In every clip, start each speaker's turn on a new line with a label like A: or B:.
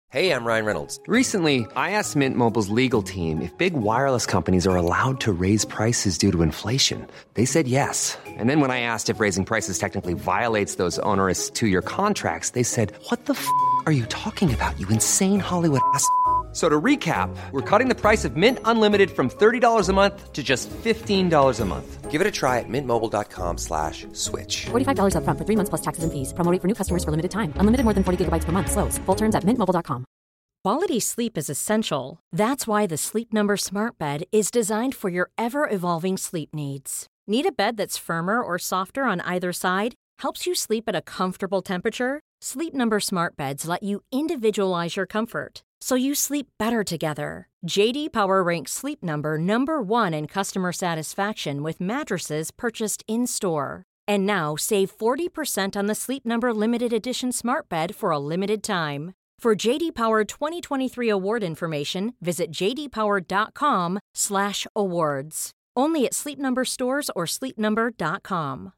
A: Hey, I'm Ryan Reynolds.
B: Recently, I asked Mint Mobile's legal team if big wireless companies are allowed to raise prices due to inflation. They said yes. And then when I asked if raising prices technically violates those onerous two-year contracts, they said, "What the f*** are you talking about, you insane Hollywood ass?" So to recap, we're cutting the price of Mint Unlimited from $30 a month to just $15 a month.
A: Give it a try at mintmobile.com/switch.
C: $45 up front for 3 months plus taxes and fees. Promo rate for new customers for limited time. Unlimited more than 40 gigabytes per month. Slows full terms at mintmobile.com.
D: Quality sleep is essential. That's why the Sleep Number Smart Bed is designed for your ever-evolving sleep needs. Need a bed that's firmer or softer on either side? Helps you sleep at a comfortable temperature? Sleep Number Smart Beds let you individualize your comfort, so you sleep better together. JD Power ranks Sleep Number number 1 in customer satisfaction with mattresses purchased in-store. And now save 40% on the Sleep Number Limited Edition Smart Bed for a limited time. For JD Power 2023 award information, visit jdpower.com/awards. Only at Sleep Number stores or sleepnumber.com.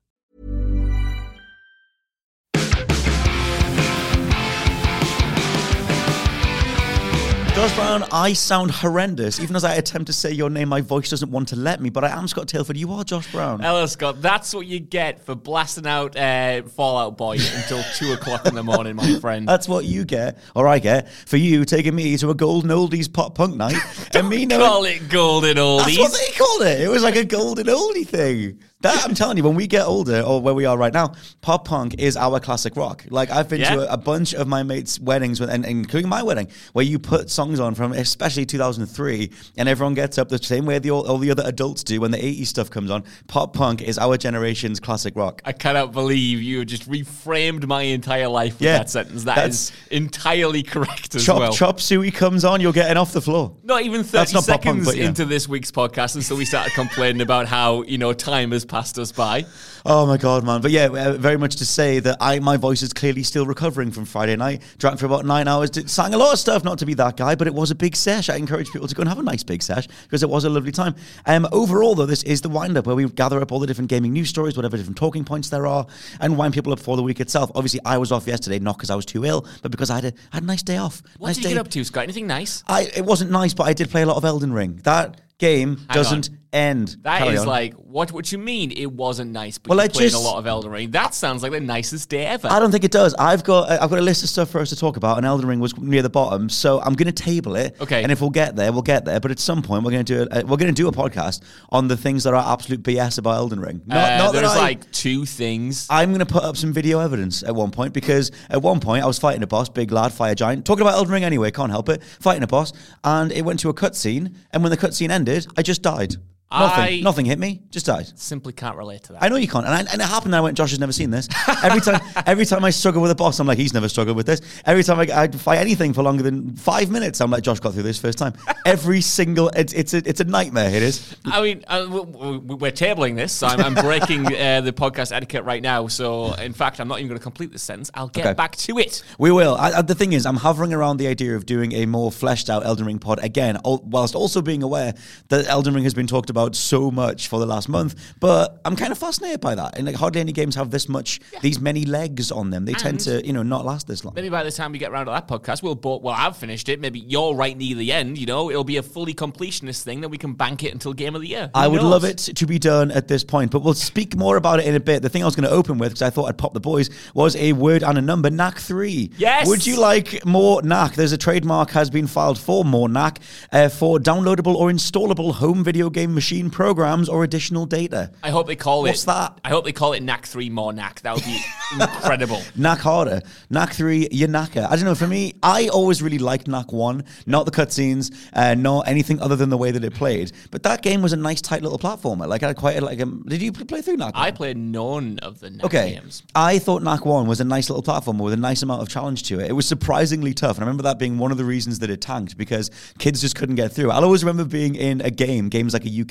E: Josh Brown, I sound horrendous. Even as I attempt to say your name, my voice doesn't want to let me, but I am Scott Tailford. You are Josh Brown.
F: Hello, Scott. That's what you get for blasting out Fallout Boy until 2 o'clock in the morning, my friend.
E: That's what you get, or I get, for you taking me to a golden oldies pop punk night.
F: Don't call it golden oldies.
E: That's what they called it. It was like a golden oldie thing. That, I'm telling you, when we get older, or where we are right now, pop punk is our classic rock. Like, I've been to a bunch of my mates' weddings, and including my wedding, where you put songs on from, especially 2003, and everyone gets up the same way all the other adults do when the 80s stuff comes on. Pop punk is our generation's classic rock.
F: I cannot believe you just reframed my entire life with that sentence. That's entirely correct as well.
E: Chop Suey comes on, you're getting off the floor.
F: Not even 30 seconds into this week's podcast, and so we started complaining about how, time has passed us by.
E: Oh my God, man. But yeah, very much to say that my voice is clearly still recovering from Friday night. Drank for about 9 hours, sang a lot of stuff, not to be that guy, but it was a big sesh. I encourage people to go and have a nice big sesh because it was a lovely time. Overall, though, this is the wind-up where we gather up all the different gaming news stories, whatever different talking points there are, and wind people up for the week itself. Obviously, I was off yesterday, not because I was too ill, but because I had a nice day off.
F: What did you get up to, Scott? Anything nice?
E: It wasn't nice, but I did play a lot of Elden Ring. That game doesn't end.
F: That is like, what you mean it wasn't nice, but you played a lot of Elden Ring? That sounds like the nicest day ever.
E: I don't think it does. I've got a list of stuff for us to talk about, and Elden Ring was near the bottom, so I'm going to table it.
F: Okay.
E: And if we'll get there, we'll get there. But at some point, we're going to do a podcast on the things that are absolute BS about Elden Ring.
F: There's like 2 things.
E: I'm going to put up some video evidence at one point, because at one point I was fighting a boss, big lad, fire giant, talking about Elden Ring anyway, can't help it, fighting a boss, and it went to a cutscene, and when the cutscene ended, I just died. Nothing hit me, just died.
F: Simply can't relate to that.
E: I know you can't. And it happened, and I went, Josh has never seen this. Every time I struggle with a boss, I'm like, he's never struggled with this. Every time I fight anything for longer than 5 minutes, I'm like, Josh got through this first time. Every single, it's a nightmare, it is.
F: I mean, we're tabling this, so I'm breaking the podcast etiquette right now. So, in fact, I'm not even going to complete this sentence. I'll get back to it.
E: We will. The thing is, I'm hovering around the idea of doing a more fleshed out Elden Ring pod again, whilst also being aware that Elden Ring has been talked about so much for the last month, but I'm kind of fascinated by that. And like, hardly any games have these many legs on them. They tend to, not last this long.
F: Maybe by the time we get around to that podcast, I've finished it. Maybe you're right near the end. It'll be a fully completionist thing that we can bank it until Game of the Year.
E: I would love it to be done at this point, but we'll speak more about it in a bit. The thing I was going to open with, because I thought I'd pop the boys, was a word and a number, Knack 3.
F: Yes!
E: Would you like more Knack? There's a trademark has been filed for more Knack for downloadable or installable home video game machine programs or additional data.
F: I hope they call
E: What's that?
F: I hope they call it Knack 3 more Knack. That would be incredible.
E: Knack harder. Knack 3, you knacker. I don't know, for me, I always really liked Knack 1. Not the cutscenes, not anything other than the way that it played. But that game was a nice, tight little platformer. Like, I had quite did you play through Knack 1?
F: I played none of the Knack games.
E: I thought Knack 1 was a nice little platformer with a nice amount of challenge to it. It was surprisingly tough, and I remember that being one of the reasons that it tanked, because kids just couldn't get through. I'll always remember being in a games like a UK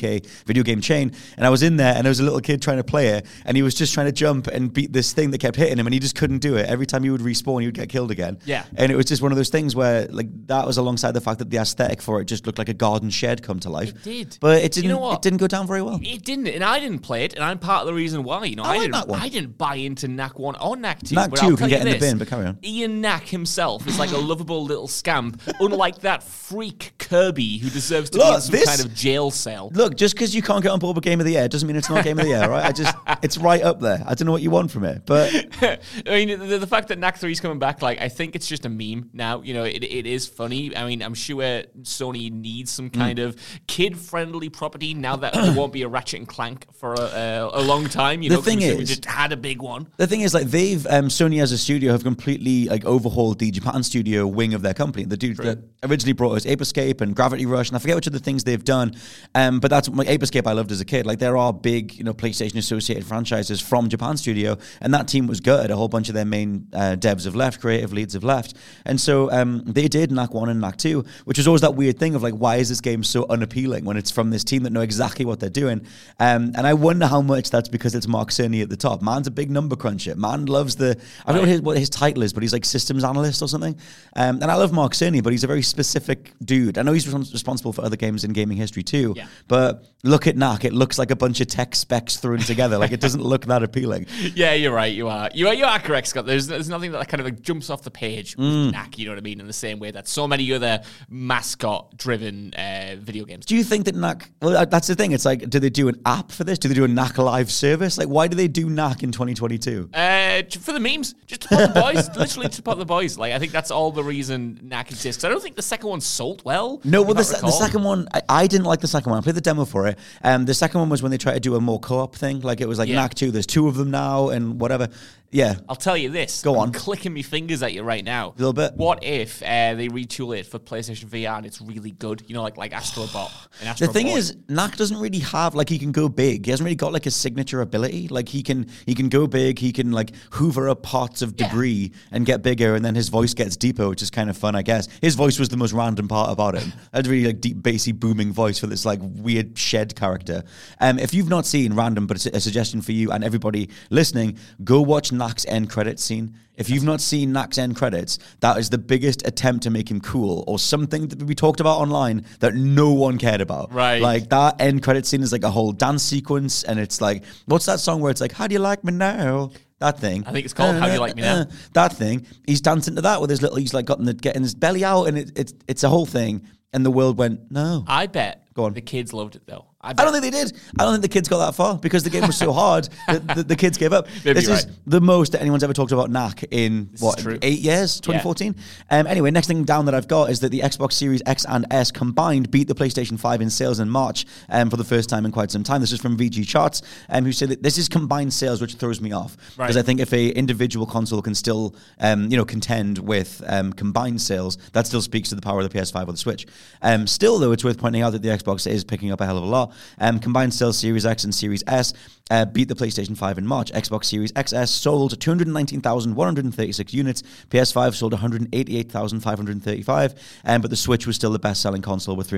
E: UK video game chain. And I was in there, and there was a little kid trying to play it, and he was just trying to jump and beat this thing that kept hitting him, and he just couldn't do it. Every time he would respawn, he would get killed again.
F: Yeah.
E: And it was just one of those things where, like, that was alongside the fact that the aesthetic for it just looked like a garden shed come to life.
F: It did.
E: But it didn't,
F: You know what?
E: it didn't go down very well.
F: It didn't, and I didn't play it, and I'm part of the reason why. You know,
E: I like Knack 1.
F: I didn't buy into Knack 1 or Knack 2.
E: Knack
F: but
E: 2
F: I'll
E: can
F: tell
E: get
F: you
E: in the
F: this,
E: bin, but carry on.
F: Ian Knack himself is like a lovable little scamp, unlike that freak Kirby who deserves to be in some kind of jail cell.
E: Look, just because you can't get on board with Game of the Year doesn't mean it's not Game of the Year, right? It's right up there. I don't know what you want from it, but
F: I mean, the fact that Knack 3 is coming back, like, I think it's just a meme now. You know, it is funny. I mean, I'm sure Sony needs some kind of kid-friendly property now that there won't be a Ratchet and Clank for a long time. You know,
E: thing
F: we
E: is,
F: just had a big one.
E: the thing is, like, they've Sony as a studio have completely like overhauled the Japan studio wing of their company. The dude that originally brought us Ape Escape and Gravity Rush, and I forget which of the things they've done. But that's like Ape Escape I loved as a kid. Like, there are big, you know, PlayStation associated franchises from Japan studio, and that team was good. A whole bunch of their main devs have left, creative leads have left, and so they did Knack 1 and Knack 2, which was always that weird thing of like, why is this game so unappealing when it's from this team that know exactly what they're doing? And I wonder how much that's because it's Mark Cerny at the top. Man's a big number cruncher. Man loves I don't know what his title is, but he's like systems analyst or something. And I love Mark Cerny, but he's a very specific dude. I know he's responsible for other games in gaming history too. Yeah. But look at Knack; it looks like a bunch of tech specs thrown together. Like, it doesn't look that appealing.
F: Yeah, you're right. You are correct, Scott. There's nothing that kind of like jumps off the page with Knack. You know what I mean? In the same way that so many other mascot-driven video games.
E: Do you think that Knack? Well, that's the thing. It's like, do they do an app for this? Do they do a Knack live service? Like, why do they do Knack in 2022?
F: For the memes, just to pop the boys, literally to pop the boys. Like, I think that's all the reason Knack exists. I don't think the second one sold well.
E: No, well, the second one, I didn't like the second one. I played the demo for it. The second one was when they tried to do a more co-op thing. Like, it was like Knack 2, there's 2 of them now, and whatever. Yeah.
F: I'll tell you this.
E: Go on.
F: I'm clicking my fingers at you right now.
E: A little bit.
F: What if they retool it for PlayStation VR and it's really good? You know, like Astro Bot and Astro
E: The thing
F: Boy.
E: is, Knack doesn't really have, like, he can go big. He hasn't really got like a signature ability. Like, he can go big. He can like hoover up pots of debris and get bigger, and then his voice gets deeper, which is kind of fun, I guess. His voice was the most random part about him. That's really like deep, bassy, booming voice for this like weird shed character. If you've not seen Random, but it's a suggestion for you and everybody listening, go watch Knack's end credits scene. If you've not seen Knack's end credits, that is the biggest attempt to make him cool, or something that we talked about online that no one cared about.
F: Right.
E: Like, that end credit scene is like a whole dance sequence, and it's like, what's that song where it's like, how do you like me now? That thing.
F: I think it's called How Do You Like Me Now?
E: That thing. He's dancing to that with his little, he's like getting his belly out, and it's a whole thing. And the world went, no.
F: I bet
E: Go on.
F: the kids loved it, though.
E: I don't think they did. I don't think the kids got that far because the game was so hard that the kids gave up.
F: Maybe
E: this
F: you're
E: is
F: right.
E: the most that anyone's ever talked about Knack in,
F: This is true.
E: 8 years? 2014? Anyway, next thing down that I've got is that the Xbox Series X and S combined beat the PlayStation 5 in sales in March for the first time in quite some time. This is from VG Charts, who say that this is combined sales, which throws me off. Because I think if a individual console can still contend with combined sales, that still speaks to the power of the PS5 or the Switch. Still, though, it's worth pointing out that the Xbox is picking up a hell of a lot. Combined sales Series X and Series S beat the PlayStation 5 in March. Xbox Series XS sold 219,136 units. PS5 sold 188,535. But the Switch was still the best-selling console with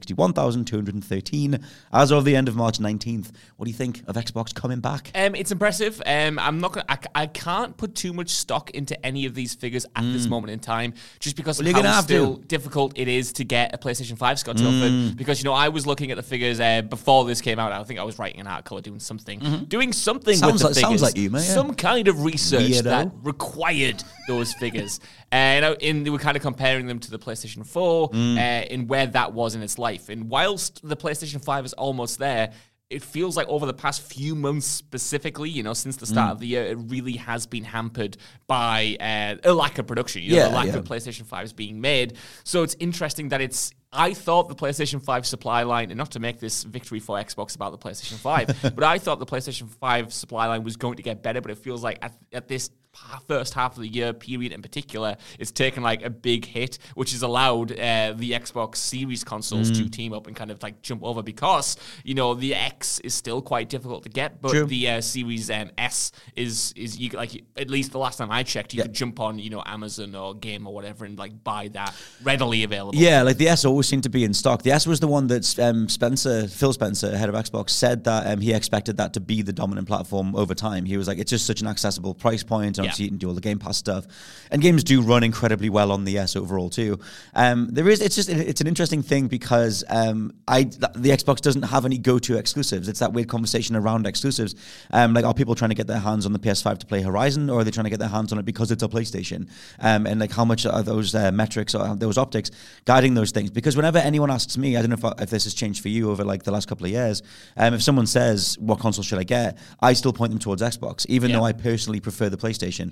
E: 361,213 as of the end of March 19th. What do you think of Xbox coming back?
F: It's impressive. I'm not gonna. I can't put too much stock into any of these figures at this moment in time, just because of how still difficult it is to get a PlayStation 5, Scott Tilford. Because I was looking at the figures before this came out. I think I was writing an article or doing something with the figures.
E: Sounds like you, mate. Yeah.
F: Some kind of research
E: Weirdo.
F: that required those figures. And they were kind of comparing them to the PlayStation 4 in where that was in its life. And whilst the PlayStation 5 is almost there, it feels like over the past few months specifically, since the start of the year, it really has been hampered by a lack of production, the lack of PlayStation 5s being made. So it's interesting that I thought the PlayStation 5 supply line, and not to make this victory for Xbox about the PlayStation 5, but I thought the PlayStation 5 supply line was going to get better, but it feels like at this first half of the year period in particular, it's taken like a big hit, which has allowed the Xbox Series consoles to team up and kind of like jump over, because the X is still quite difficult to get, but the Series S is you like, at least the last time I checked, you could jump on Amazon or Game or whatever and like buy that readily available.
E: Yeah, like the S always seemed to be in stock. The S was the one that Phil Spencer, head of Xbox, said that he expected that to be the dominant platform over time. He was like, it's just such an accessible price point, and obviously you can do all the Game Pass stuff, and games do run incredibly well on the S overall too. It's an interesting thing because the Xbox doesn't have any go-to exclusives. It's that weird conversation around exclusives. Like, are people trying to get their hands on the PS5 to play Horizon, or are they trying to get their hands on it because it's a PlayStation? And like, how much are those metrics or those optics guiding those things? Because whenever anyone asks me, I don't know if this has changed for you over like the last couple of years, if someone says, what console should I get, I still point them towards Xbox, even though I personally prefer the PlayStation.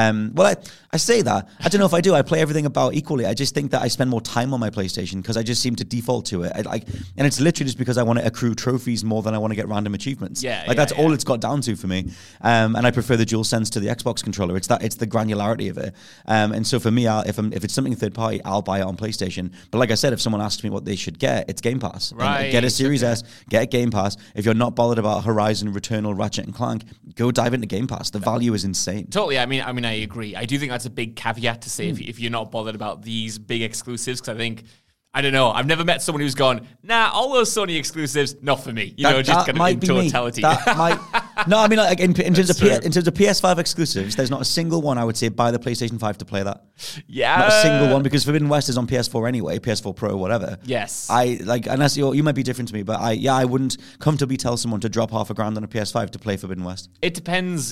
E: I say that. I don't know if I do. I play everything about equally. I just think that I spend more time on my PlayStation because I just seem to default to it. And it's literally just because I want to accrue trophies more than I want to get random achievements. That's all it's got down to for me. And I prefer the DualSense to the Xbox controller. It's the granularity of it. And so for me, if it's something third party, I'll buy it on PlayStation. But like I said, if someone asks me what they should get, it's Game Pass.
F: Right.
E: Get a Series S, get Game Pass. If you're not bothered about Horizon, Returnal, Ratchet and Clank, go dive into Game Pass. The value is insane.
F: Totally. I mean, I agree. I do think that's a big caveat to say if you're not bothered about these big exclusives, because I don't know. I've never met someone who's gone, nah, all those Sony exclusives, not for me. Just kind of in totality.
E: No, I mean, like in terms of PS5 exclusives, there's not a single one I would say buy the PlayStation 5 to play that.
F: Yeah,
E: not a single one, because Forbidden West is on PS4 anyway, PS4 Pro, whatever.
F: Yes,
E: unless you might be different to me, but I wouldn't comfortably tell someone to drop $1,000 on a PS5 to play Forbidden West.
F: It depends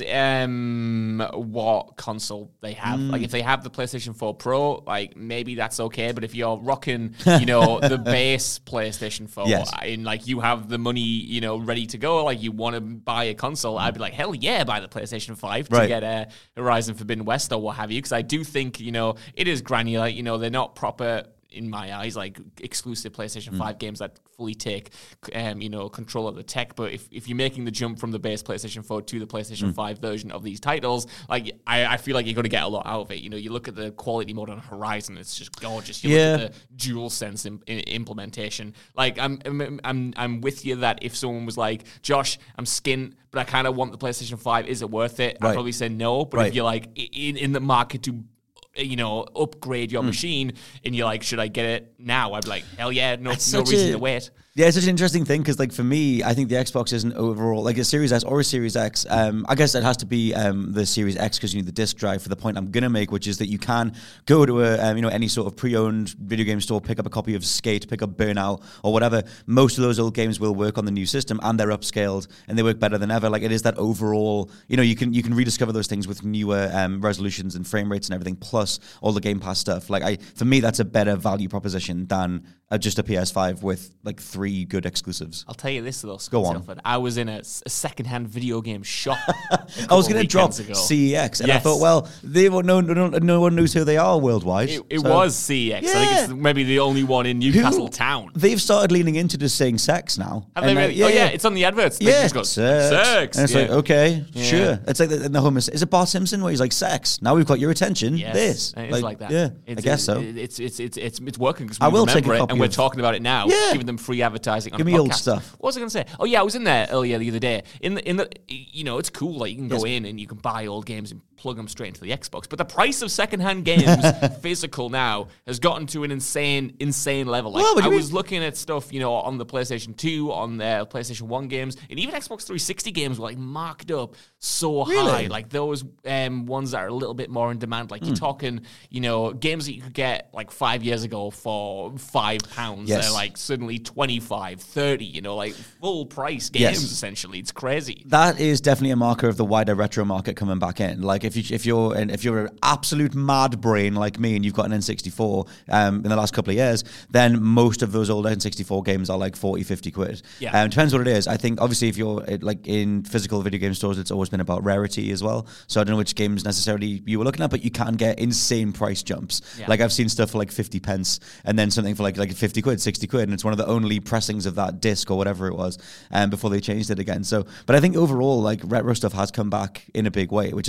F: what console they have. Like if they have the PlayStation 4 Pro, like maybe that's okay. But if you're rocking, the base PlayStation 4, and like you have the money, ready to go, like you want to buy a console, I'd be like, hell yeah, buy the PlayStation 5 to get Horizon Forbidden West or what have you. Because I do think, it is granular. They're not proper, in my eyes, like exclusive PlayStation 5 games that fully take, control of the tech. But if you're making the jump from the base PlayStation 4 to the PlayStation 5 version of these titles, like I feel like you're going to get a lot out of it. You look at the quality mode on Horizon; it's just gorgeous. You look at the DualSense implementation. Like I'm with you that if someone was like, Josh, I'm skint, but I kind of want the PlayStation 5. Is it worth it? I'd probably say no. But if you're like in the market to upgrade your machine, and you're like, should I get it now? I'd be like, hell yeah, no reason to wait.
E: Yeah, it's such an interesting thing because, like, for me, I think the Xbox isn't overall like a Series S or a Series X. I guess it has to be the Series X because you need the disc drive for the point I'm gonna make, which is that you can go to a any sort of pre-owned video game store, pick up a copy of Skate, pick up Burnout or whatever. Most of those old games will work on the new system, and they're upscaled and they work better than ever. Like, it is that overall, you can rediscover those things with newer resolutions and frame rates and everything, plus all the Game Pass stuff. Like, for me, that's a better value proposition than just a PS5 with like 3 good exclusives.
F: I'll tell you this though,
E: go on.
F: Telford. I was in a secondhand video game shop.
E: I was going to drop CEX, and I thought, well, no one knows who they are worldwide.
F: It was CEX. Yeah. I think it's maybe the only one in Newcastle town.
E: They've started leaning into just saying sex now.
F: Have they really? Yeah, it's on the adverts.
E: Yeah,
F: just got sex.
E: And it's like, okay, sure. It's like in the home. Is it Bart Simpson where he's like, sex? Now we've got your attention.
F: Yes,
E: this.
F: It's like that.
E: Yeah, I guess so.
F: It's working because
E: I will
F: remember
E: take a
F: it,
E: copy
F: and we're
E: of
F: talking about it now.
E: Yeah.
F: Giving them free advertising on
E: Give
F: a
E: me
F: podcast.
E: old stuff.
F: What was I going to say? Oh yeah, I was in there earlier the other day. In the it's cool. Like, you can go in and you can buy old games and plug them straight into the Xbox. But the price of secondhand games, physical now, has gotten to an insane level. Like, I was looking at stuff, on the PlayStation 2, on the PlayStation 1 games, and even Xbox 360 games were like marked up so high. Like those ones that are a little bit more in demand. Like you're talking, games that you could get like 5 years ago for £5. They're like suddenly 25, 30, like full price games essentially. It's crazy.
E: That is definitely a marker of the wider retro market coming back in. Like if you're an absolute mad brain like me and you've got an N64 in the last couple of years, then most of those old N64 games are like 40, 50 quid. Yeah. Depends what it is. I think obviously if you're like in physical video game stores, it's always been about rarity as well. So I don't know which games necessarily you were looking at, but you can get insane price jumps. Yeah. Like I've seen stuff for like 50 pence and then something for like 50 quid, 60 quid, and it's one of the only pressings of that disc or whatever it was before they changed it again. So, but I think overall, like retro stuff has come back in a big way, which is alongside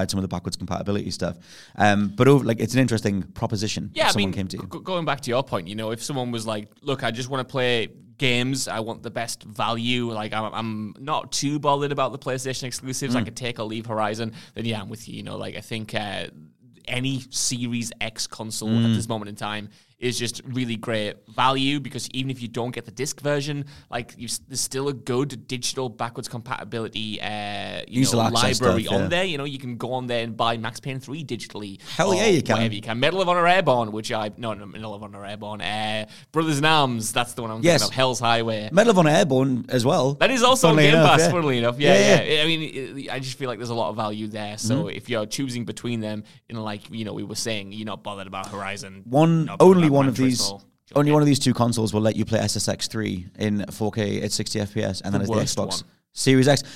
E: alongside some of the backwards compatibility stuff. But it's an interesting proposition.
F: Yeah,
E: if someone came to you.
F: Going back to your point, if someone was like, look, I just want to play games, I want the best value, like I'm not too bothered about the PlayStation exclusives, I could take or leave Horizon, then yeah, I'm with you. I think any Series X console at this moment in time is just really great value, because even if you don't get the disc version, there's still a good digital backwards compatibility library on there. You can go on there and buy Max Payne 3 digitally.
E: Hell yeah, you can.
F: Whatever you can. Medal of Honor Airborne, Medal of Honor Airborne. Brothers in Arms, that's the one I'm thinking of. Hell's Highway.
E: Medal of Honor Airborne as well.
F: That is also on Game Pass, funnily enough. Yeah. I mean, I just feel like there's a lot of value there. So if you're choosing between them, we were saying, you're not bothered about Horizon.
E: Only one of these two consoles will let you play SSX 3 in 4K at 60 FPS, and then there's the Xbox Series X.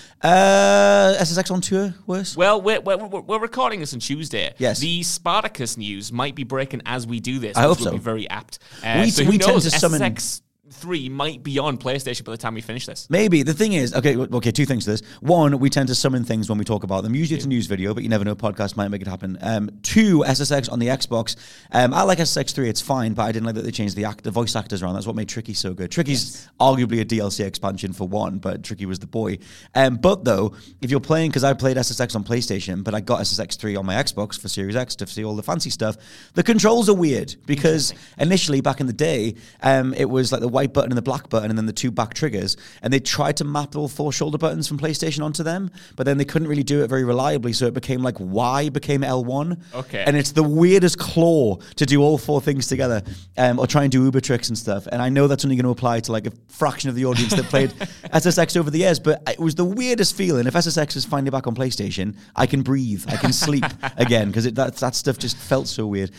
E: SSX on tour, worse?
F: Well, we're recording this on Tuesday.
E: Yes.
F: The Spartacus news might be breaking as we do this.
E: I hope so.
F: Would be very apt.
E: We tend to summon...
F: SSX 3 might be on PlayStation by the time we finish this.
E: Maybe. The thing is, okay, two things to this. One, we tend to summon things when we talk about them. Usually it's a news video, but you never know, podcast might make it happen. Two, SSX on the Xbox. I like SSX 3, it's fine, but I didn't like that they changed the voice actors around. That's what made Tricky so good. Tricky's arguably a DLC expansion for one, but Tricky was the boy. But though, if you're playing, because I played SSX on PlayStation, but I got SSX 3 on my Xbox for Series X to see all the fancy stuff, the controls are weird, because initially, back in the day, it was like the white button and the black button and then the two back triggers, and they tried to map all four shoulder buttons from PlayStation onto them, but then they couldn't really do it very reliably, so it became like Y became L1.
F: Okay.
E: And it's the weirdest claw to do all four things together, or try and do Uber tricks and stuff. And I know that's only going to apply to like a fraction of the audience that played SSX over the years, but it was the weirdest feeling. If SSX is finally back on PlayStation, I can breathe, I can sleep again, because that stuff just felt so weird.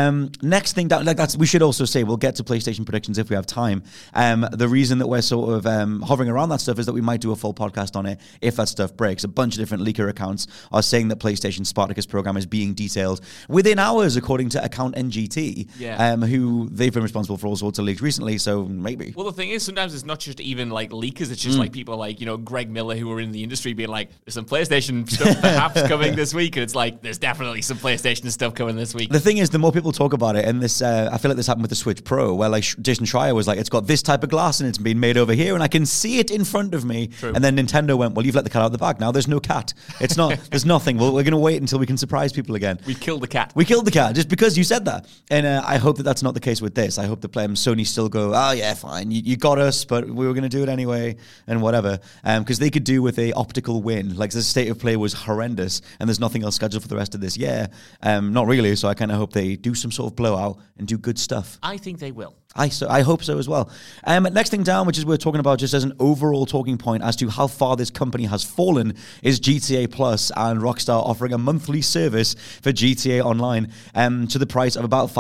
E: Next thing down, we should also say, we'll get to PlayStation predictions if we have time. The reason that we're sort of hovering around that stuff is that we might do a full podcast on it if that stuff breaks. A bunch of different leaker accounts are saying that PlayStation Spartacus program is being detailed within hours, according to account NGT, who they've been responsible for all sorts of leaks recently, so maybe.
F: Well, the thing is, sometimes it's not just even like leakers, it's just like people like, Greg Miller, who are in the industry, being like, there's some PlayStation stuff perhaps coming this week, and it's like, there's definitely some PlayStation stuff coming this week.
E: The thing is, the more people talk about it, and this, I feel like this happened with the Switch Pro, where like Jason Schreier was like, it's got this type of glass and it's been made over here and I can see it in front of me.
F: True.
E: And then Nintendo went, well, you've let the cat out of the bag. Now there's no cat. It's not, there's nothing. Well, we're going to wait until we can surprise people again.
F: We killed the cat.
E: We killed the cat just because you said that. And I hope that that's not the case with this. I hope that Sony still go, oh yeah, fine. You got us, but we were going to do it anyway and whatever. Because they could do with a optical win. Like the state of play was horrendous and there's nothing else scheduled for the rest of this year. Not really. So I kind of hope they do some sort of blowout and do good stuff.
F: I think they will.
E: I hope so as well. Next thing down, which is we're talking about just as an overall talking point as to how far this company has fallen, is GTA Plus and Rockstar offering a monthly service for GTA Online to the price of about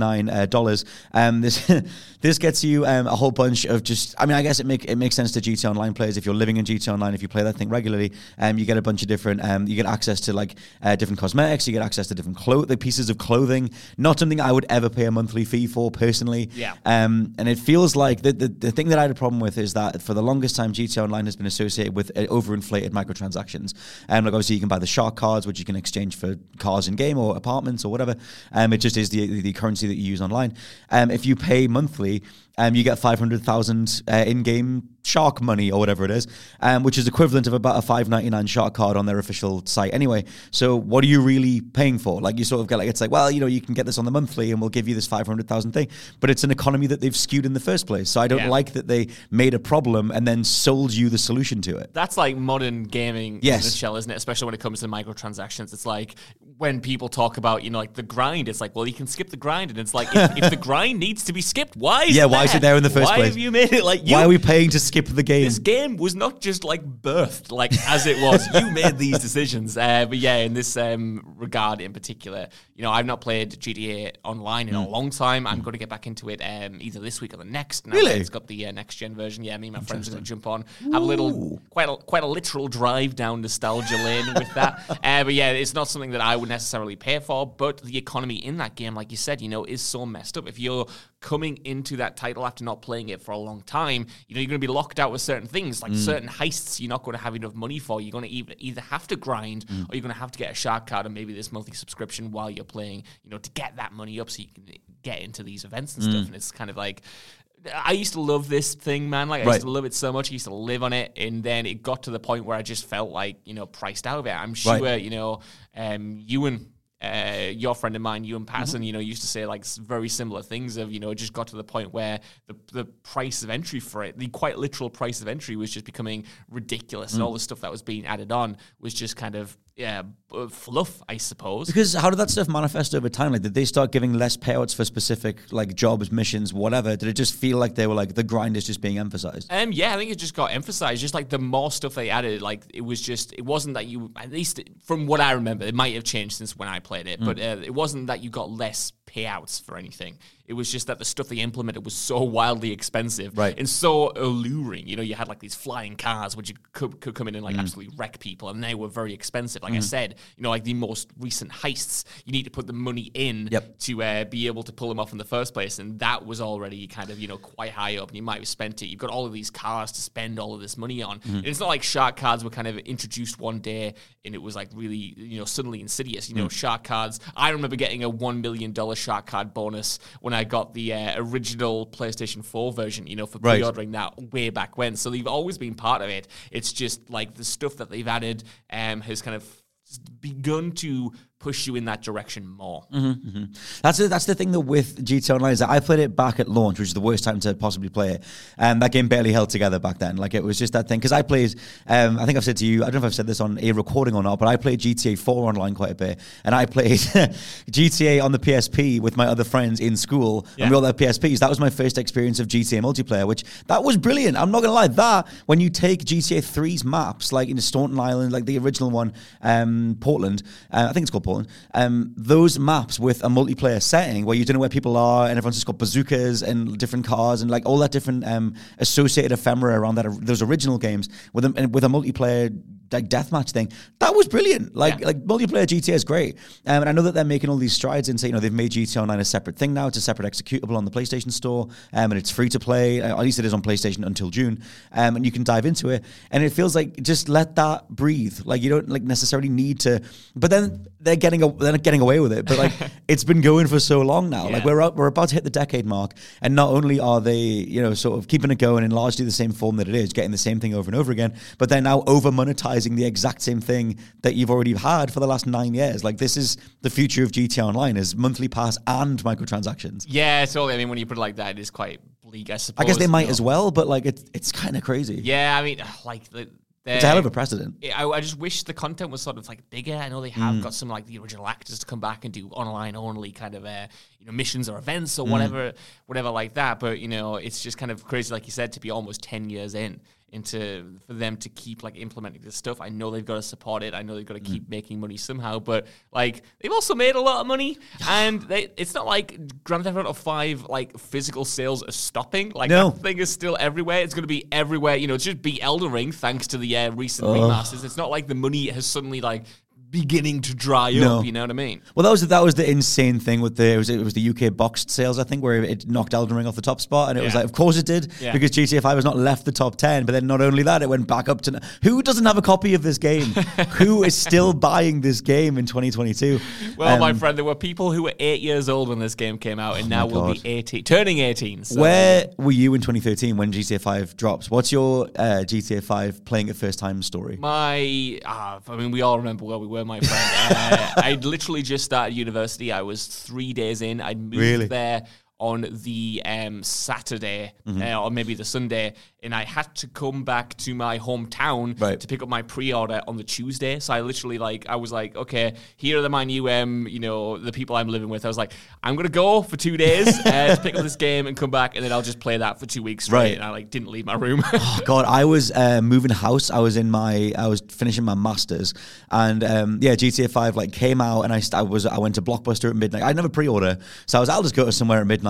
E: $5.99. This gets you a whole bunch of just, I mean, I guess it makes sense to GTA Online players. If you're living in GTA Online, if you play that thing regularly, you get a bunch of different, you get access to like different cosmetics, you get access to different pieces of clothing. Not something I would ever pay a monthly fee for personally.
F: Yeah.
E: And it feels like the thing that I had a problem with is that for the longest time, GTA Online has been associated with overinflated microtransactions. Like obviously you can buy the shark cards, which you can exchange for cars in game or apartments or whatever. It just is the currency that you use online. If you pay monthly, you get 500,000 in-game shark money or whatever it is, which is equivalent of about a $5.99 shark card on their official site anyway. So what are you really paying for? Like you sort of get like, it's like, well, you can get this on the monthly and we'll give you this 500,000 thing, but it's an economy that they've skewed in the first place. So I don't like that they made a problem and then sold you the solution to it.
F: That's like modern gaming in a nutshell, isn't it? Especially when it comes to microtransactions. It's like when people talk about, like the grind, it's like, well, you can skip the grind. And it's like, if the grind needs to be skipped, why is
E: it there in the first place?
F: Why have you made it like
E: why are we paying to skip the game?
F: This game was not just like birthed like as it was. You made these decisions. But yeah, in this regard in particular, I've not played GTA Online in a long time. I'm going to get back into it either this week or the next. Now
E: really?
F: It's got the next gen version. Yeah, me and my friends are going to jump on, have a little, quite a literal drive down nostalgia lane with that. But yeah, it's not something that I would necessarily pay for. But the economy in that game, like you said, is so messed up. If you're coming into that title after not playing it for a long time, you know, you're going to be locked out with certain things, like certain heists you're not going to have enough money for. You're going to either have to grind or you're going to have to get a shark card and maybe this monthly subscription while you're playing, you know, to get that money up so you can get into these events and stuff. And it's kind of like, I used to love this thing, man. Like, I used to love it so much. I used to live on it. And then it got to the point where I just felt like, you know, priced out of it. I'm sure, you know, Ewan, your friend of mine, Ewan Passon, you know, used to say like very similar things of, you know, it just got to the point where the price of entry for it, the quite literal price of entry was just becoming ridiculous. And all the stuff that was being added on was just kind of, fluff, I suppose.
E: Because how did that stuff manifest over time? Like, did they start giving less payouts for specific like jobs, missions, whatever? Did it just feel like they were like the grind is just being emphasized?
F: Yeah, I think it just got emphasized. Just like the more stuff they added, like it wasn't that you, at least from what I remember, it might have changed since when I played it, but it wasn't that you got less payouts for anything. It was just that the stuff they implemented was so wildly expensive and so alluring. You know, you had like these flying cars which you could come in and like absolutely wreck people, and they were very expensive. Like I said, you know, like the most recent heists, you need to put the money in to be able to pull them off in the first place, and that was already kind of, you know, quite high up, and you might have spent it. You've got all of these cars to spend all of this money on. And it's not like shark cards were kind of introduced one day and it was like really, you know, suddenly insidious. You know, shark cards, I remember getting a $1 million shark card bonus when I got the original PlayStation 4 version, you know, for pre-ordering that way back when. So they've always been part of it. It's just like the stuff that they've added has kind of begun to push you in that direction more.
E: That's the thing though with GTA Online is that I played it back at launch, which is the worst time to possibly play it. That game barely held together back then. Like, it was just that thing. Because I played, I think I've said to you, I don't know if I've said this on a recording or not, but I played GTA 4 online quite a bit. And I played GTA on the PSP with my other friends in school. And we all had PSPs. That was my first experience of GTA multiplayer, which that was brilliant. I'm not going to lie. That, when you take GTA 3's maps, like in Staunton Island, like the original one, Portland, I think it's called Portland, those maps with a multiplayer setting where you don't know where people are and everyone's just got bazookas and different cars and like all that different associated ephemera around those original games with a multiplayer like deathmatch thing, that was brilliant. Like multiplayer GTA is great, and I know that they're making all these strides into, you know, they've made GTA Online a separate thing now. It's a separate executable on the PlayStation Store, and it's free to play. At least it is on PlayStation until June, and you can dive into it. And it feels like just let that breathe. Like, you don't like necessarily need to, but then they're not getting away with it. But like it's been going for so long now. Like we're about to hit the decade mark, and not only are they, you know, sort of keeping it going in largely the same form that it is, getting the same thing over and over again, but they're now over monetizing the exact same thing that you've already had for the last 9 years. Like, this is the future of GTA Online, is monthly pass and microtransactions.
F: Yeah, totally. I mean, when you put it like that, it is quite bleak, I suppose.
E: I guess they might as well, but like it's kind of crazy.
F: Yeah, I mean, like
E: it's a hell of a precedent.
F: I just wish the content was sort of like bigger. I know they have got some like the original actors to come back and do online only kind of you know, missions or events or whatever like that. But, you know, it's just kind of crazy, like you said, to be almost 10 years for them to keep like implementing this stuff. I know they've got to support it. I know they've got to keep making money somehow, but like they've also made a lot of money, and it's not like Grand Theft Auto 5 like physical sales are stopping. Like that thing is still everywhere. It's going to be everywhere. You know, it's just beat Elden Ring thanks to the recent remasters. It's not like the money has suddenly like beginning to dry up, you know what I mean?
E: Well, that was the insane thing with it was the UK boxed sales, I think, where it knocked Elden Ring off the top spot, and it was like, of course it did, because GTA 5 has not left the top 10, but then not only that, it went back up to... Who doesn't have a copy of this game? Who is still buying this game in 2022?
F: Well, my friend, there were people who were 8 years old when this game came out, and now will be 18, turning 18. So. Where
E: were you in 2013 when GTA 5 drops? What's your GTA 5 playing it first time story?
F: I mean, we all remember where we were, my friend. I'd literally just started university. I was 3 days in. I'd moved there on the Saturday or maybe the Sunday, and I had to come back to my hometown to pick up my pre-order on the Tuesday. So I literally I was like, okay, here are my new, you know, the people I'm living with. I was like, I'm going to go for 2 days to pick up this game and come back, and then I'll just play that for 2 weeks straight. And I didn't leave my room.
E: Oh God, I was moving house. I was finishing my masters, and GTA 5 came out, and I went to Blockbuster at midnight. I'd never pre-order, so I'll just go to somewhere at midnight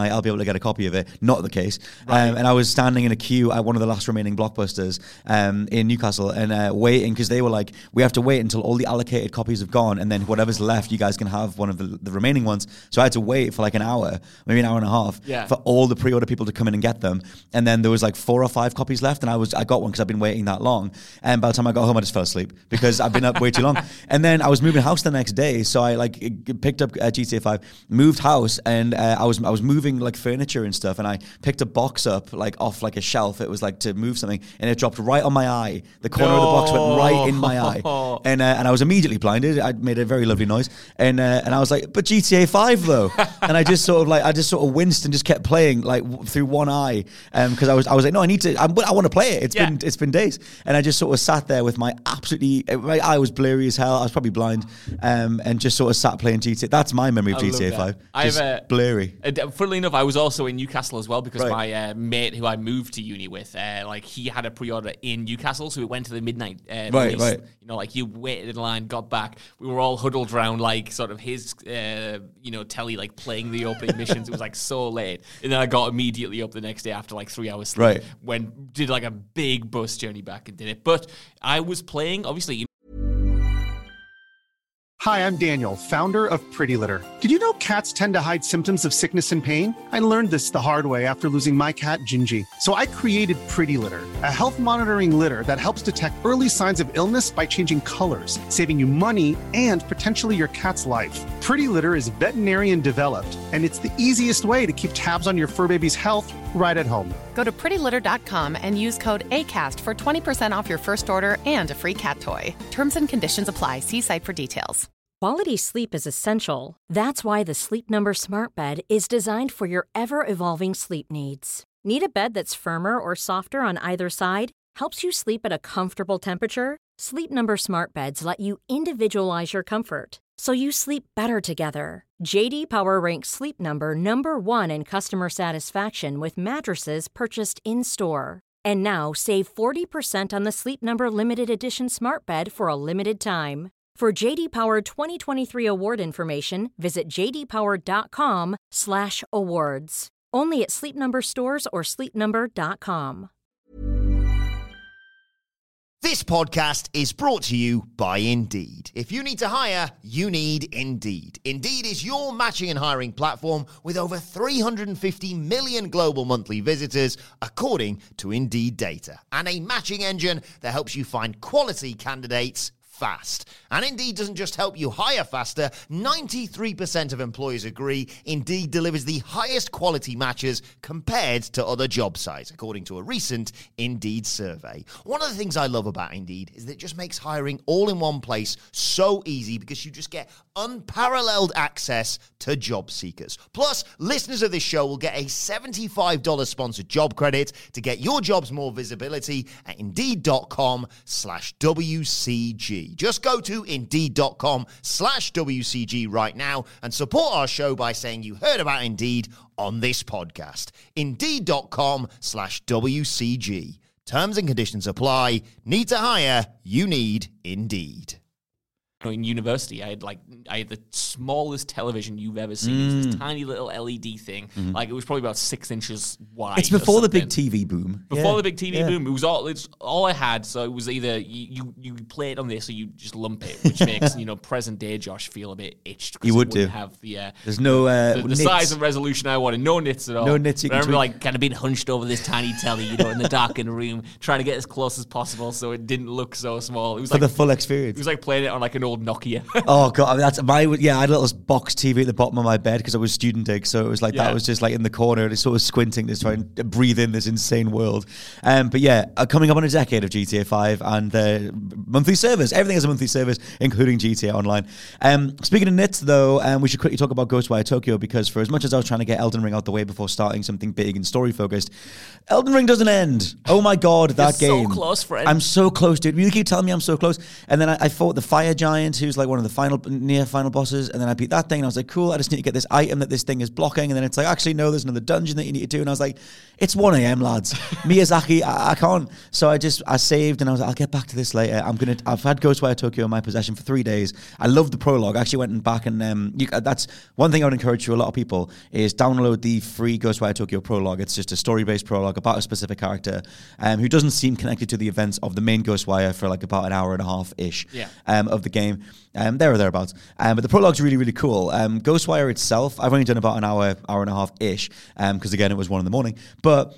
E: night, I'll be able to get a copy of it. Not the case. And I was standing in a queue at one of the last remaining Blockbusters in Newcastle and waiting because they were like, we have to wait until all the allocated copies have gone, and then whatever's left, you guys can have one of the remaining ones. So I had to wait for like an hour, maybe an hour and a half, for all the pre-order people to come in and get them. And then there was like 4 or 5 copies left, and I got one because I've been waiting that long. And by the time I got home, I just fell asleep because I've been up way too long. And then I was moving house the next day, so I like picked up GTA 5, moved house, and I was moving like furniture and stuff, and I picked a box up like off like a shelf. It was like to move something, and it dropped right on my eye. The corner of the box went right in my eye, and I was immediately blinded. I made a very lovely noise, and I was like, but GTA 5 though, and I just sort of winced and just kept playing like through one eye, because I was like, no, I want to play it. It's been days, and I just sort of sat there with my eye was blurry as hell. I was probably blind, and just sort of sat playing GTA. That's my memory of GTA 5. Just blurry.
F: Funnily enough, I was also in Newcastle as well because my mate who I moved to uni with, like he had a pre-order in Newcastle, so we went to the midnight release. You know, like you waited in line, got back. We were all huddled around like sort of his, telly, like playing the opening missions. It was like so late, and then I got immediately up the next day after like 3 hours sleep. Did like a big bus journey back and did it. But I was playing, obviously.
G: Hi, I'm Daniel, founder of Pretty Litter. Did you know cats tend to hide symptoms of sickness and pain? I learned this the hard way after losing my cat, Gingy. So I created Pretty Litter, a health monitoring litter that helps detect early signs of illness by changing colors, saving you money and potentially your cat's life. Pretty Litter is veterinarian developed, and it's the easiest way to keep tabs on your fur baby's health right at home.
H: Go to prettylitter.com and use code ACAST for 20% off your first order and a free cat toy. Terms and conditions apply. See site for details.
D: Quality sleep is essential. That's why the Sleep Number Smart Bed is designed for your ever-evolving sleep needs. Need a bed that's firmer or softer on either side? Helps you sleep at a comfortable temperature? Sleep Number Smart Beds let you individualize your comfort, so you sleep better together. J.D. Power ranks Sleep Number number 1 in customer satisfaction with mattresses purchased in-store. And now, save 40% on the Sleep Number Limited Edition Smart Bed for a limited time. For J.D. Power 2023 award information, visit jdpower.com/awards. Only at Sleep Number stores or sleepnumber.com.
I: This podcast is brought to you by Indeed. If you need to hire, you need Indeed. Indeed is your matching and hiring platform with over 350 million global monthly visitors, according to Indeed data, and a matching engine that helps you find quality candidates fast. And Indeed doesn't just help you hire faster. 93% of employers agree Indeed delivers the highest quality matches compared to other job sites, according to a recent Indeed survey. One of the things I love about Indeed is that it just makes hiring all in one place so easy because you just get unparalleled access to job seekers. Plus, listeners of this show will get a $75 sponsored job credit to get your jobs more visibility at Indeed.com/WCG. Just go to Indeed.com/WCG right now and support our show by saying you heard about Indeed on this podcast. Indeed.com/WCG. Terms and conditions apply. Need to hire? You need Indeed.
F: In university, I had the smallest television you've ever seen. It was this tiny little LED thing. Like it was probably about 6 inches wide.
E: It's before the big TV boom.
F: Before the big TV boom, it's all I had. So it was either you play it on this or you just lump it, which makes present day Josh feel a bit itched.
E: You would do.
F: Have the
E: there's no
F: the size and resolution I wanted. No nits at all.
E: No nits.
F: I remember kind of being hunched over this tiny telly, in the dark in the room, trying to get as close as possible so it didn't look so small. It was
E: for the full experience.
F: It was like playing it on like an old Nokia.
E: Oh god, I had a little box TV at the bottom of my bed because I was student dig, so it was like that was just like in the corner and it's sort of squinting to try and breathe in this insane world. But coming up on a decade of GTA 5 and the monthly service. Everything has a monthly service, including GTA Online. Speaking of nits though, we should quickly talk about Ghostwire Tokyo because for as much as I was trying to get Elden Ring out the way before starting something big and story focused, Elden Ring doesn't end. Oh my god, that game.
F: So close, friend.
E: I'm so close, dude. You keep telling me I'm so close. And then I fought the fire giant Giant, who's like one of the near final bosses, and then I beat that thing, and I was like, cool, I just need to get this item that this thing is blocking, and then it's like, actually, no, there's another dungeon that you need to do, and I was like, it's 1 a.m., lads. Miyazaki, I can't. So I saved, and I was like, I'll get back to this later. I've had Ghostwire Tokyo in my possession for 3 days. I love the prologue. I actually went back and that's one thing I would encourage to a lot of people is download the free Ghostwire Tokyo prologue. It's just a story-based prologue about a specific character who doesn't seem connected to the events of the main Ghostwire for like about an hour and a half-ish of the game. There or thereabouts. But the prologue's really, really cool. Ghostwire itself, I've only done about an hour and a half-ish, because again, it was 1 a.m. But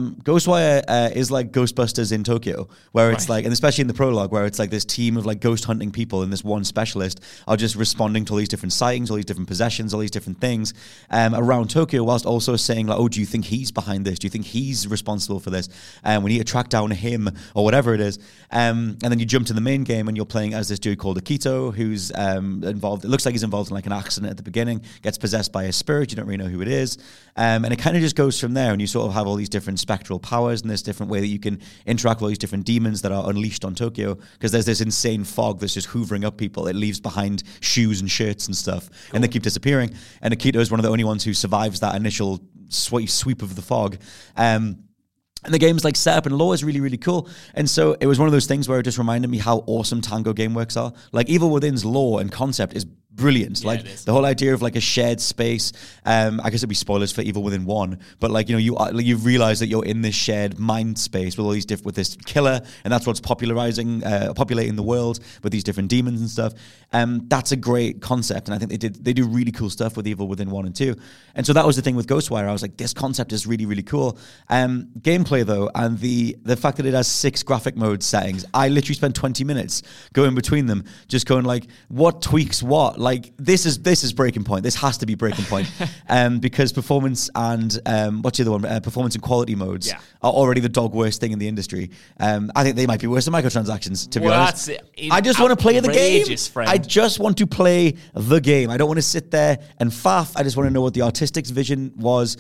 E: Ghostwire is like Ghostbusters in Tokyo, where it's like, and especially in the prologue, where it's like this team of like ghost hunting people and this one specialist are just responding to all these different sightings, all these different possessions, all these different things around Tokyo, whilst also saying like, oh, do you think he's behind this? Do you think he's responsible for this? We need to track down him or whatever it is. And then you jump to the main game and you're playing as this dude called Akito, who's involved. It looks like he's involved in like an accident at the beginning, gets possessed by a spirit. You don't really know who it is. And it kind of just goes from there, and you sort of have all these different spectral powers and this different way that you can interact with all these different demons that are unleashed on Tokyo, because there's this insane fog that's just hoovering up people. It leaves behind shoes and shirts and stuff, and they keep disappearing. And Akito is one of the only ones who survives that initial sweep of the fog. And the game's like setup and lore is really, really cool. And so it was one of those things where it just reminded me how awesome Tango Gameworks are. Like Evil Within's lore and concept is brilliant. Like the whole idea of like a shared space. I guess it'd be spoilers for Evil Within 1, but like, you know, you realize that you're in this shared mind space with all these with this killer, and that's what's populating the world with these different demons and stuff. That's a great concept, and I think they do really cool stuff with Evil Within 1 and 2. And so that was the thing with Ghostwire. I was like, this concept is really, really cool. Gameplay though, and the fact that it has 6 graphic mode settings, I literally spent 20 minutes going between them, just going like, what tweaks what? Like this is breaking point. This has to be breaking point, because performance and what's the other one? Performance and quality modes are already the dog worst thing in the industry. I think they might be worse than microtransactions. To be honest, I just want to play the game. I just want to play the game. I don't want to sit there and faff. I just want to know what the artist vision was.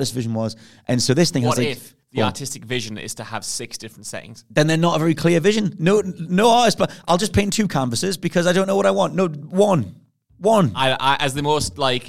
E: And so this thing has like.
F: If the artistic vision is to have 6 different settings?
E: Then they're not a very clear vision. No artist, but I'll just paint 2 canvases because I don't know what I want. No, one.
F: I as the most like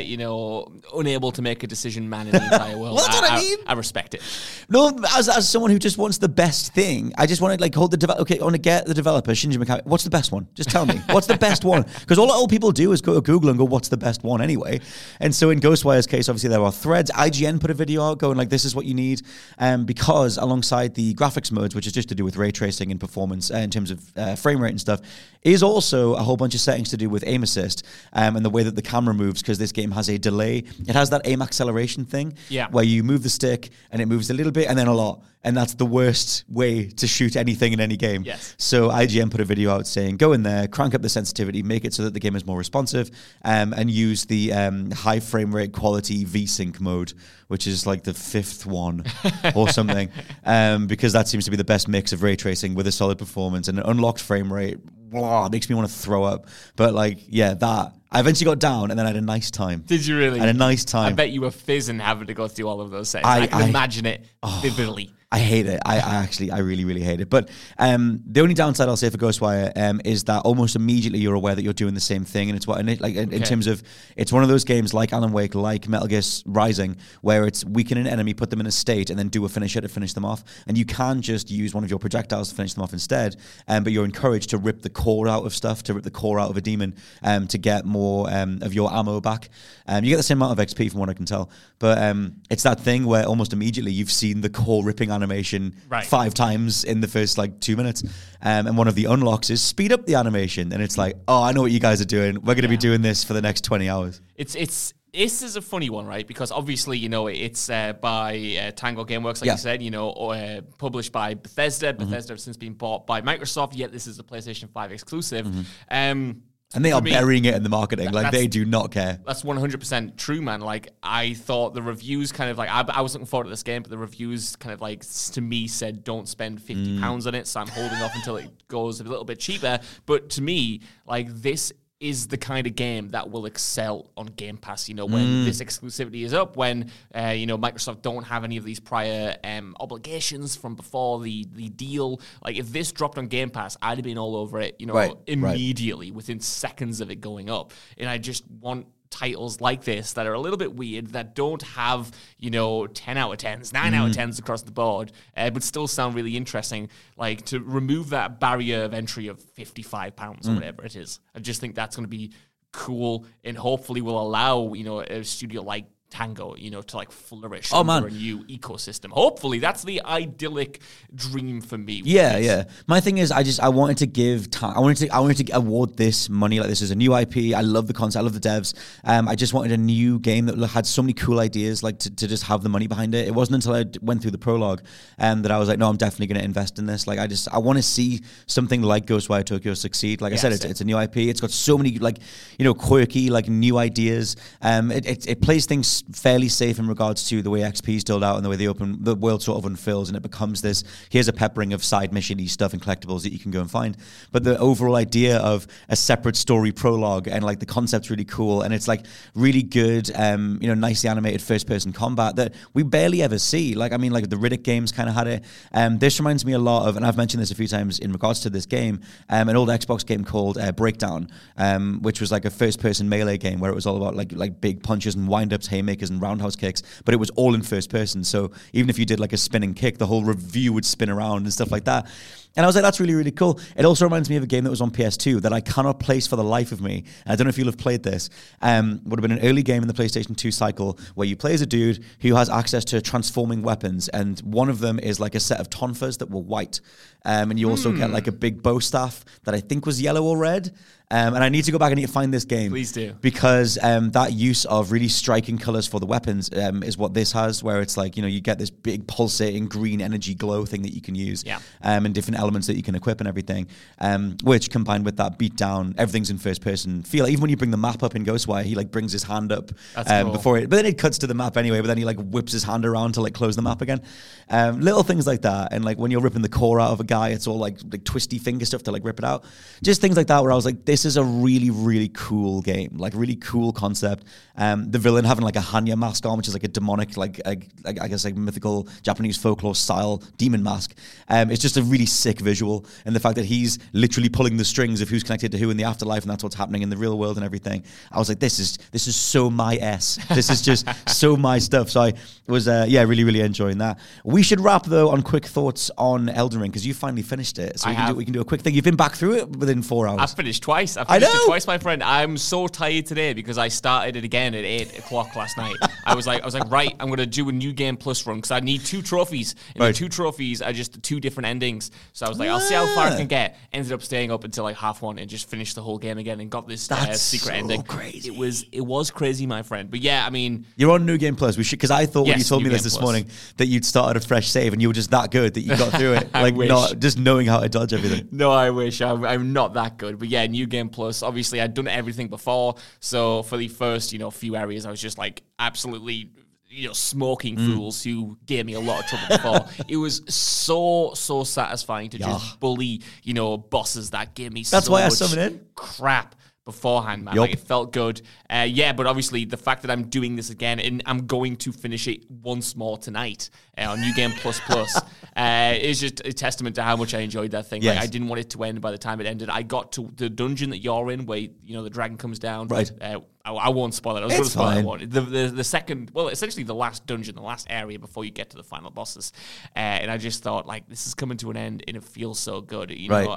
F: unable to make a decision man in the entire world.
E: That's what I mean.
F: I respect it.
E: No, as someone who just wants the best thing, I just want to like hold the developer. Okay, I want to get the developer Shinji Mikami. What's the best one? Just tell me what's the best one, because all people do is go to Google and go, what's the best one anyway? And so in Ghostwire's case, obviously there are threads. IGN put a video out going like, this is what you need, because alongside the graphics modes, which is just to do with ray tracing and performance in terms of frame rate and stuff, is also a whole bunch of settings to do with aim assist. And the way that the camera moves, because this game has a delay. It has that aim acceleration thing, where you move the stick and it moves a little bit and then a lot. And that's the worst way to shoot anything in any game.
F: Yes.
E: So IGN put a video out saying, go in there, crank up the sensitivity, make it so that the game is more responsive, and use the high frame rate quality VSync mode, which is like the 5th one or something, because that seems to be the best mix of ray tracing with a solid performance and an unlocked frame rate. Blah, makes me want to throw up. But like, yeah, that. I eventually got down and then I had a nice time.
F: Did you really?
E: I had a nice time.
F: I bet you were fizzing having to go through all of those settings. I can imagine it vividly.
E: I hate it. I really, really hate it. But the only downside I'll say for Ghostwire is that almost immediately you're aware that you're doing the same thing, and it's in terms of, it's one of those games like Alan Wake, like Metal Gear Rising, where it's weaken an enemy, put them in a state, and then do a finisher to finish them off. And you can just use one of your projectiles to finish them off instead. But you're encouraged to rip the core out of stuff, to rip the core out of a demon, to get more of your ammo back. You get the same amount of XP from what I can tell. But it's that thing where almost immediately you've seen the core ripping animation 5 times in the first like 2 minutes, and one of the unlocks is speed up the animation, and it's like, oh, I know what you guys are doing. We're going to be doing this for the next 20 hours.
F: This is a funny one, right? Because obviously, it's by Tango Gameworks, like you said, published by Bethesda. Bethesda have since been bought by Microsoft, yet this is a PlayStation 5 exclusive.
E: And they are burying it in the marketing. They do not care.
F: That's 100% true, man. Like, I thought the reviews kind of like, I was looking forward to this game, but the reviews kind of like, to me, said don't spend £50 on it. So I'm holding off until it goes a little bit cheaper. But to me, like, this is the kind of game that will excel on Game Pass, when this exclusivity is up, when, Microsoft don't have any of these prior obligations from before the deal. Like, if this dropped on Game Pass, I'd have been all over it, immediately, within seconds of it going up. And I just want titles like this that are a little bit weird, that don't have, 10 out of 10s, 9 out of 10s across the board, but still sound really interesting. Like, to remove that barrier of entry of £55 or whatever it is. I just think that's going to be cool, and hopefully will allow, a studio like Tango, to like flourish under a new ecosystem. Hopefully, that's the idyllic dream for me.
E: Yeah. My thing is, I wanted to give time. I wanted to award this money. Like, this is a new IP. I love the concept. I love the devs. I just wanted a new game that had so many cool ideas, like to just have the money behind it. It wasn't until I went through the prologue that I was like, no, I'm definitely going to invest in this. Like, I want to see something like Ghostwire Tokyo succeed. Like I said, it's a new IP. It's got so many quirky new ideas. It plays things fairly safe in regards to the way XP's doled out and the way the world sort of unfurls, and it becomes this, here's a peppering of side mission-y stuff and collectibles that you can go and find. But the overall idea of a separate story prologue, and like the concept's really cool, and it's like really good, nicely animated first-person combat that we barely ever see. Like, I mean, like the Riddick games kind of had it. This reminds me a lot of, and I've mentioned this a few times in regards to this game, an old Xbox game called Breakdown, which was like a first-person melee game where it was all about like big punches and wind-ups, haymakers, and roundhouse kicks, but it was all in first person. So even if you did like a spinning kick, the whole review would spin around and stuff like that. And I was like, that's really, really cool. It also reminds me of a game that was on PS2 that I cannot place for the life of me. And I don't know if you'll have played this. Would have been an early game in the PlayStation 2 cycle where you play as a dude who has access to transforming weapons. And one of them is like a set of tonfas that were white. And you also get like a big bow staff that I think was yellow or red. And I need to go back and need to find this game.
F: Please do.
E: Because that use of really striking colors for the weapons is what this has, where it's like, you get this big pulsating green energy glow thing that you can use.
F: Yeah.
E: And different elements that you can equip and everything, which combined with that beat down, everything's in first person feel. Even when you bring the map up in Ghostwire, he like brings his hand up
F: cool.
E: before it, but then it cuts to the map anyway, but then he like whips his hand around to like close the map again. Little things like that. And like when you're ripping the core out of a guy, it's all like twisty finger stuff to like rip it out. Just things like that where I was like, this is a really, really cool game, like really cool concept. The villain having like a Hanya mask on, which is like a demonic, like I guess like mythical Japanese folklore style demon mask. It's just a really sick visual, and the fact that he's literally pulling the strings of who's connected to who in the afterlife, and that's what's happening in the real world and everything. I was like, this is so my This is just so my stuff. So I was really, really enjoying that. We should wrap though on quick thoughts on Elden Ring, because you finally finished it. So we can do a quick thing. You've been back through it within 4 hours.
F: I've finished twice. I've finished it twice, my friend. I'm so tired today because I started it again at 8 o'clock last night. I was like, right, I'm going to do a new game plus run because I need 2 trophies. And the 2 trophies are just 2 different endings. So I was like, I'll see how far I can get. Ended up staying up until like 1:30 and just finished the whole game again and got this secret ending.
E: Crazy.
F: It was crazy, my friend. But yeah, I mean,
E: you're on New Game Plus. We should, because I thought when you told me this morning that you'd started a fresh save and you were just that good that you got through it. Like not just knowing how to dodge everything.
F: No, I wish. I'm not that good. But yeah, New Game Plus. Obviously, I'd done everything before. So for the first, few areas, I was just like absolutely, smoking fools who gave me a lot of trouble before. It was so satisfying to just bully, bosses that gave me
E: That's
F: so
E: why I
F: much
E: summon in.
F: crap beforehand, man. Like, it felt good. But obviously the fact that I'm doing this again and I'm going to finish it once more tonight on New Game Plus is just a testament to how much I enjoyed that thing.
E: Yes.
F: Like, I didn't want it to end by the time it ended. I got to the dungeon that you're in where, the dragon comes down.
E: Right.
F: I won't spoil it. I was going to spoil
E: fine.
F: one. The second, well, essentially the last dungeon, the last area before you get to the final bosses. And I just thought, like, this is coming to an end and it feels so good.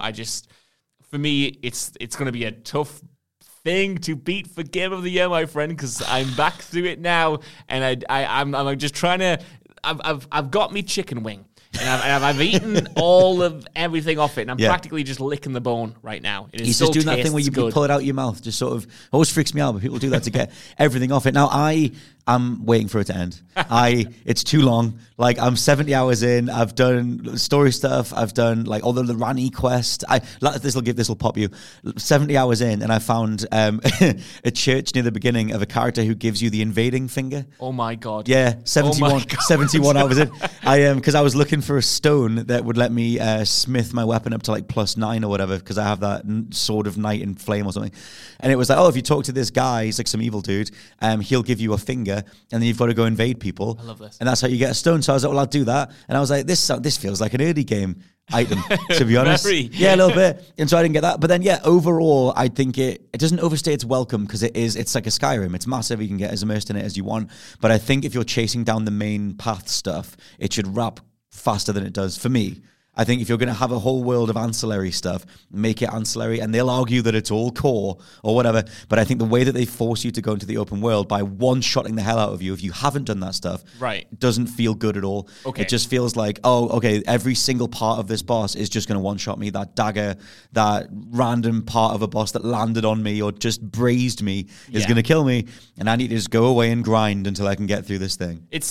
F: For me, it's going to be a tough thing to beat for Game of the Year, my friend, because I'm back through it now, and I'm just trying to. I've got me chicken wing, and I've eaten all of everything off it, and I'm practically just licking the bone right now.
E: He's just doing that thing where you pull it out of your mouth, just sort of always freaks me out, but people do that to get everything off it. Now I'm waiting for it to end. It's too long. Like, I'm 70 hours in. I've done story stuff. I've done like all the Rani quest. This will pop you. 70 hours in, and I found a church near the beginning of a character who gives you the invading finger.
F: Oh my god.
E: Yeah, 71 hours in. Because I was looking for a stone that would let me smith my weapon up to like +9 or whatever, because I have that sword of night and flame or something. And it was like, oh, if you talk to this guy, he's like some evil dude, he'll give you a finger, and then you've got to go invade people.
F: I love this.
E: And that's how you get a stone. So I was like, well, I'll do that. And I was like, this feels like an early game item, to be honest. Yeah, a little bit. And so I didn't get that. But then, yeah, overall, I think it doesn't overstay its welcome, because it's like a Skyrim. It's massive. You can get as immersed in it as you want. But I think if you're chasing down the main path stuff, it should wrap faster than it does for me. I think if you're going to have a whole world of ancillary stuff, make it ancillary, and they'll argue that it's all core or whatever. But I think the way that they force you to go into the open world by one-shotting the hell out of you if you haven't done that stuff, doesn't feel good at all.
F: Okay.
E: It just feels like, oh, okay, every single part of this boss is just going to one-shot me. That dagger, that random part of a boss that landed on me or just brazed me is going to kill me, and I need to just go away and grind until I can get through this thing.
F: It's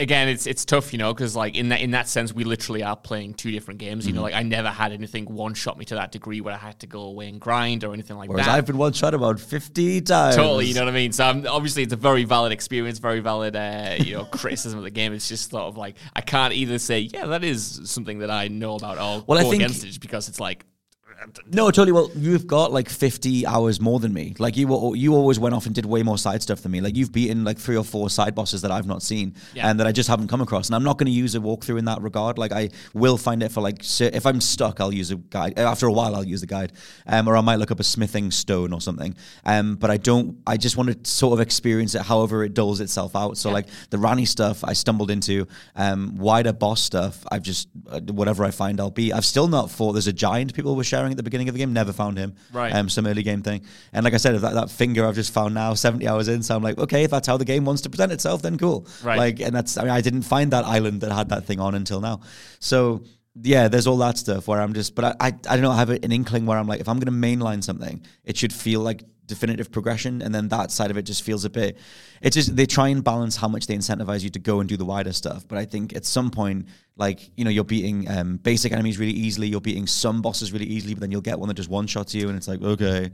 F: tough, because like in that sense, we literally are playing two different games. Like I never had anything one-shot me to that degree where I had to go away and grind or anything like
E: Whereas
F: that.
E: I've been one-shot about 50 times.
F: Totally, you know what I mean? So obviously it's a very valid experience, very valid criticism of the game. It's just sort of like, I can't either say, yeah, that is something that I know about, or go against it, because it's like,
E: no, totally. Well, you've got like 50 hours more than me. Like you always went off and did way more side stuff than me. Like you've beaten like 3 or 4 side bosses that I've not seen and that I just haven't come across. And I'm not going to use a walkthrough in that regard. Like I will find it for like, if I'm stuck, I'll use a guide. After a while, I'll use the guide, or I might look up a smithing stone or something. But I just want to sort of experience it however it doles itself out. So like the Ranni stuff, I stumbled into. Wider boss stuff, I've just whatever I find, I'll be. I've still not fought. There's a giant people were sharing at the beginning of the game, never found him. Some early game thing. And like I said, if that finger I've just found now, 70 hours in, so I'm like, okay, if that's how the game wants to present itself, then cool. Like, and that's, I mean, I didn't find that island that had that thing on until now. So yeah, there's all that stuff where I'm just, but I don't know, I have an inkling where I'm like, if I'm going to mainline something, it should feel like definitive progression, and then that side of it just feels a bit, it's just, they try and balance how much they incentivize you to go and do the wider stuff. But I think at some point, like, you're beating basic enemies really easily, you're beating some bosses really easily, but then you'll get one that just one-shots you, and it's like, okay.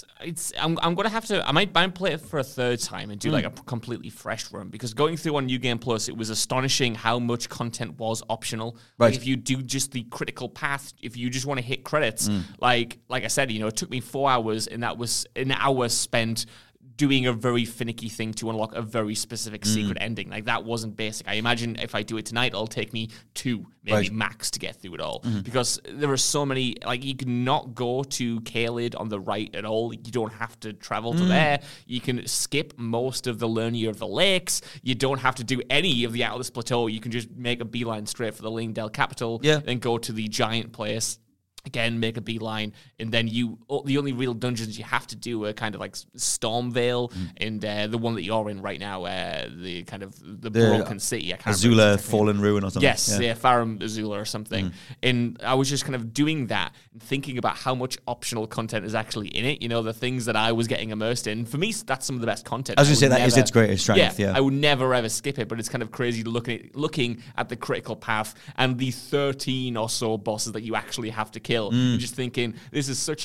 F: I'm going to have to, I might play it for a third time and do like a completely fresh run, because going through on New Game Plus, it was astonishing how much content was optional. Like if you do just the critical path, if you just want to hit credits, like I said, it took me 4 hours, and that was an hour spent doing a very finicky thing to unlock a very specific secret ending. Like that wasn't basic. I imagine if I do it tonight, it'll take me 2, maybe max, to get through it all. Because there are so many, like you can not go to Caelid on the right at all. You don't have to travel to there. You can skip most of the Liurnia of the Lakes. You don't have to do any of the Atlas Plateau. You can just make a beeline straight for the Lingdale capital, then go to the giant place. Again, make a beeline, and then the only real dungeons you have to do are kind of like Stormvale and the one that you're in right now, the kind of the broken city. I can't
E: Azula Fallen Ruin or something.
F: Yes, Farum Azula or something. And I was just kind of doing that and thinking about how much optional content is actually in it. The things that I was getting immersed in. For me, that's some of the best content.
E: I was going to say that is its greatest strength. Yeah,
F: I would never ever skip it, but it's kind of crazy looking at the critical path and the 13 or so bosses that you actually have to kill. And just thinking, this is such,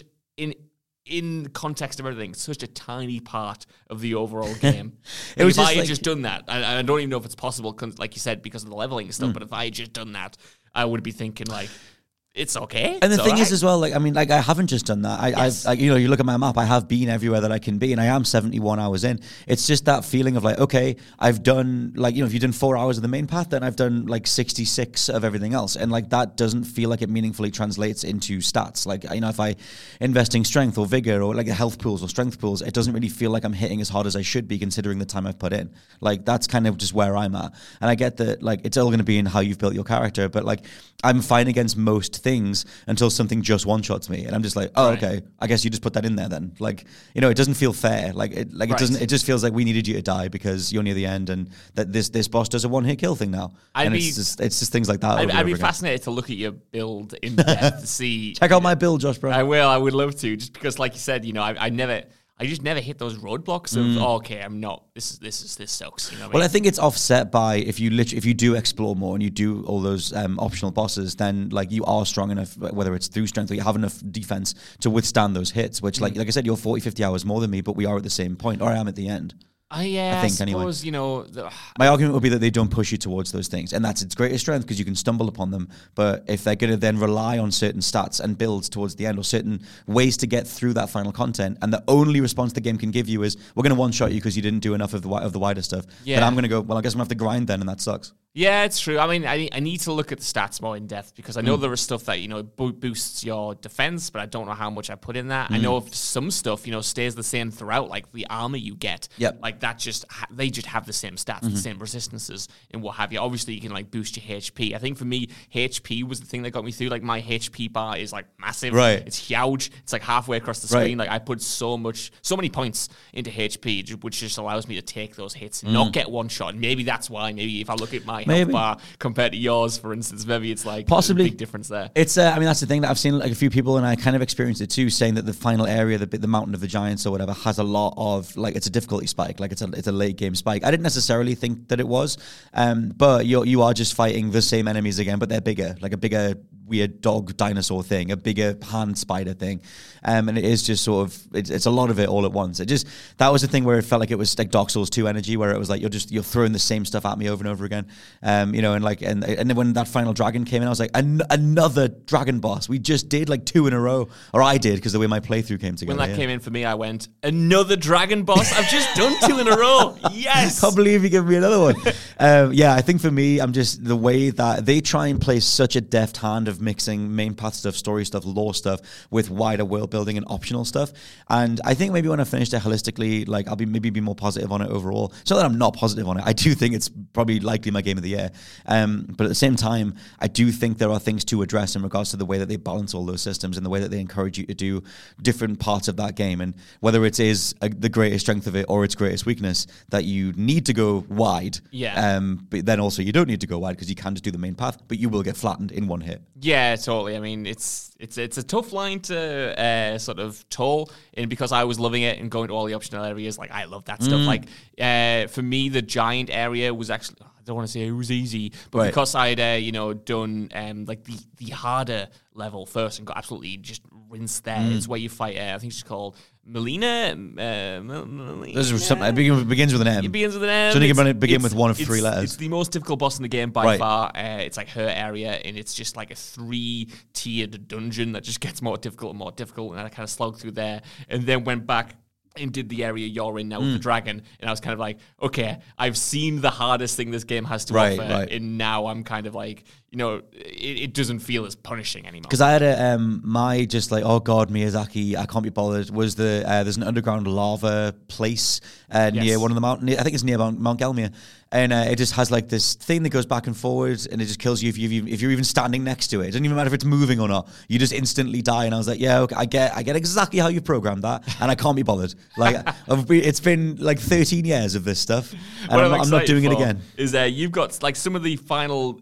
F: in context of everything, such a tiny part of the overall game. If I had just done that, I don't even know if it's possible, like you said, because of the leveling and stuff, but if I had just done that, I would be thinking like, it's okay.
E: And the thing is as well, like, I mean, like I haven't just done that. I've you look at my map, I have been everywhere that I can be, and I am 71 hours in. It's just that feeling of like, okay, I've done like, if you've done 4 hours of the main path, then I've done like 66 of everything else. And like, that doesn't feel like it meaningfully translates into stats. Like, if I investing strength or vigor or like health pools or strength pools, it doesn't really feel like I'm hitting as hard as I should be considering the time I've put in. Like, that's kind of just where I'm at. And I get that, like, it's all going to be in how you've built your character, but like, I'm fine against most things until something just one-shots me, and I'm just like, oh, okay, I guess you just put that in there then. Like, it doesn't feel fair. Like, it doesn't. It just feels like we needed you to die because you're near the end, and that this boss does a one-hit kill thing now. It's just things like that.
F: I'd be fascinated to look at your build in depth to see.
E: Check out my build, Josh, bro.
F: I will. I would love to, just because, like you said, I just never hit those roadblocks of okay, I'm not. This sucks.
E: Well, I think it's offset by if you do explore more and you do all those optional bosses, then like you are strong enough, whether it's through strength or you have enough defense to withstand those hits. Which like I said, you're 40-50 hours more than me, but we are at the same point, or I am at the end.
F: I
E: think
F: suppose,
E: anyway. My argument would be that they don't push you towards those things, and that's its greatest strength because you can stumble upon them. But if they're going to then rely on certain stats and builds towards the end, or certain ways to get through that final content, and the only response the game can give you is, we're going to one-shot you because you didn't do enough of the wider stuff.
F: Yeah.
E: But I'm going to go, well, I guess I'm going to have to grind then, and that sucks.
F: Yeah, it's true. I mean, I need to look at the stats more in depth because I know there is stuff that, boosts your defense, but I don't know how much I put in that. I know if some stuff, stays the same throughout, like the armor you get.
E: Yep.
F: Like that they just have the same stats, the same resistances and what have you. Obviously, you can like boost your HP. I think for me, HP was the thing that got me through. Like my HP bar is like massive.
E: Right.
F: It's huge. It's like halfway across the screen. Like I put so many points into HP, which just allows me to take those hits and not get one shot. And maybe that's why. Maybe if I look at my health bar compared to yours, for instance, maybe it's like
E: possibly
F: a big difference there.
E: It's I mean, that's the thing that I've seen like a few people, and I kind of experienced it too, saying that the final area, the Mountain of the Giants or whatever, has a lot of like, it's a difficulty spike, like it's a late game spike. I didn't necessarily think that it was, but you are just fighting the same enemies again, but they're bigger, like a bigger weird dog dinosaur thing, a bigger hand spider thing, and it is just sort of it's a lot of it all at once. That was the thing where it felt like it was like Dark Souls 2 energy, where it was like you're throwing the same stuff at me over and over again, and then when that final dragon came in, I was like, another dragon boss. We just did like 2 in a row, or I did, because the way my playthrough came together.
F: When that came in for me, I went, another dragon boss. I've just done 2 in a row. Yes.
E: Can't believe you gave me another one. I think for me, I'm just the way that they try and play such a deft hand of mixing main path stuff, story stuff, lore stuff with wider world building and optional stuff. And I think maybe when I finished it holistically, like I'll be more positive on it overall. It's not that I'm not positive on it. I do think it's probably likely my game of the year. But at the same time, I do think there are things to address in regards to the way that they balance all those systems and the way that they encourage you to do different parts of that game. And whether it is the greatest strength of it or its greatest weakness, that you need to go wide.
F: Yeah.
E: But then also you don't need to go wide because you can just do the main path, but you will get flattened in one hit.
F: Yeah, totally. I mean, it's a tough line to sort of toe, and because I was loving it and going to all the optional areas, like I love that stuff. Like for me, the giant area was actually, I don't want to say it was easy, but because I'd done like the harder level first and got absolutely just rinsed there. It's where you fight. I think she's called Melina.
E: This is something. It begins with an M.
F: It begins with an M.
E: So you can begin with one of 3 letters.
F: It's the most difficult boss in the game by far. It's like her area, and it's just like a 3-tiered dungeon that just gets more difficult and more difficult. And I kind of slogged through there, and then went back and did the area you're in now with the dragon, and I was kind of like, okay, I've seen the hardest thing this game has to offer, and now I'm kind of like, it doesn't feel as punishing anymore.
E: Because I had my just like, oh god, Miyazaki, I can't be bothered, was there's an underground lava place near one of the mountains, I think it's near Mount Gelmir, and it just has like this thing that goes back and forwards, and it just kills you if you're even standing next to it. It doesn't even matter if it's moving or not, you just instantly die. And I was like, yeah, okay, I get exactly how you programmed that, and I can't be bothered. Like it's been like 13 years of this stuff, and I'm not doing it again.
F: Is you've got like some of the final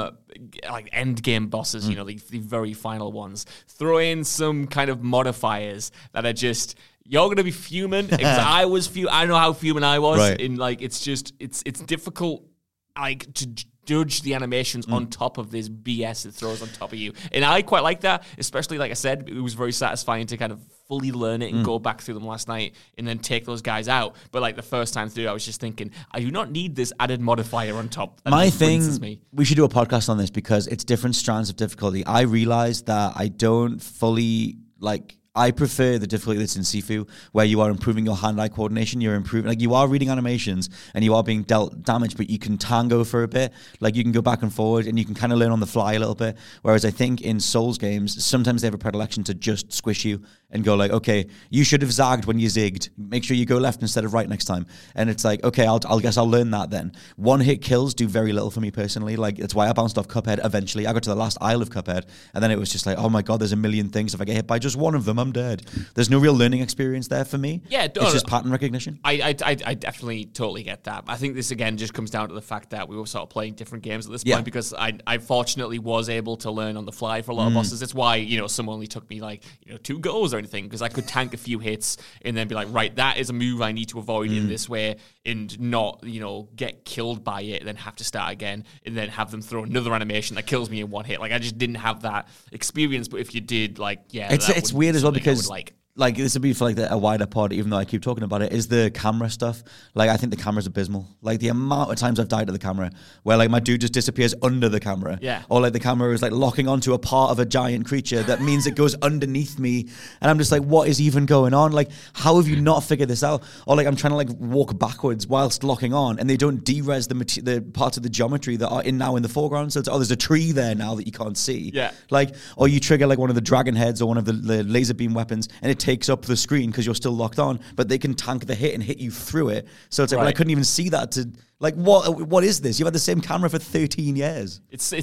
F: like end game bosses, the very final ones. Throw in some kind of modifiers that are just, you're gonna be fuming. Because I was I know how fuming I was, and like it's difficult like to judge the animations on top of this BS it throws on top of you. And I quite like that, especially like I said, it was very satisfying to kind of fully learn it and go back through them last night and then take those guys out. But like the first time through, I was just thinking, I do not need this added modifier on top.
E: My thing, we should do a podcast on this because it's different strands of difficulty. I realized that I don't fully like, I prefer the difficulty that's in Sifu, where you are improving your hand-eye coordination. You're improving, like you are reading animations and you are being dealt damage, but you can tango for a bit. Like you can go back and forward and you can kind of learn on the fly a little bit. Whereas I think in Souls games, sometimes they have a predilection to just squish you and go like, okay, you should have zagged when you zigged. Make sure you go left instead of right next time. And it's like, okay, I'll guess I'll learn that then. One-hit kills do very little for me personally. Like that's why I bounced off Cuphead eventually. I got to the last Isle of Cuphead and then it was just like, oh my God, there's a million things. If I get hit by just one of them, I'm dead. There's no real learning experience there for me.
F: Yeah,
E: it's just pattern recognition.
F: I definitely totally get that. I think this again just comes down to the fact that we were sort of playing different games at this point, because I fortunately was able to learn on the fly for a lot of bosses. That's why some only took me like 2 goes or anything, because I could tank a few hits and then be like, right, that is a move I need to avoid in this way, and not get killed by it and then have to start again and then have them throw another animation that kills me in one hit. Like I just didn't have that experience. But if you did, like, yeah,
E: it's weird as well because like, this would be for like a wider pod, even though I keep talking about it, is the camera stuff. Like, I think the camera's abysmal. Like, the amount of times I've died to the camera where like my dude just disappears under the camera.
F: Yeah.
E: Or like the camera is like locking onto a part of a giant creature that means it goes underneath me. And I'm just like, what is even going on? Like, how have you not figured this out? Or like, I'm trying to like walk backwards whilst locking on and they don't de-res the parts of the geometry that are now in the foreground. So it's, there's a tree there now that you can't see.
F: Yeah.
E: Like, or you trigger like one of the dragon heads or one of the laser beam weapons and it takes up the screen because you're still locked on, but they can tank the hit and hit you through it. So it's like, well, I couldn't even see that to like, what is this? You've had the same camera for 13 years.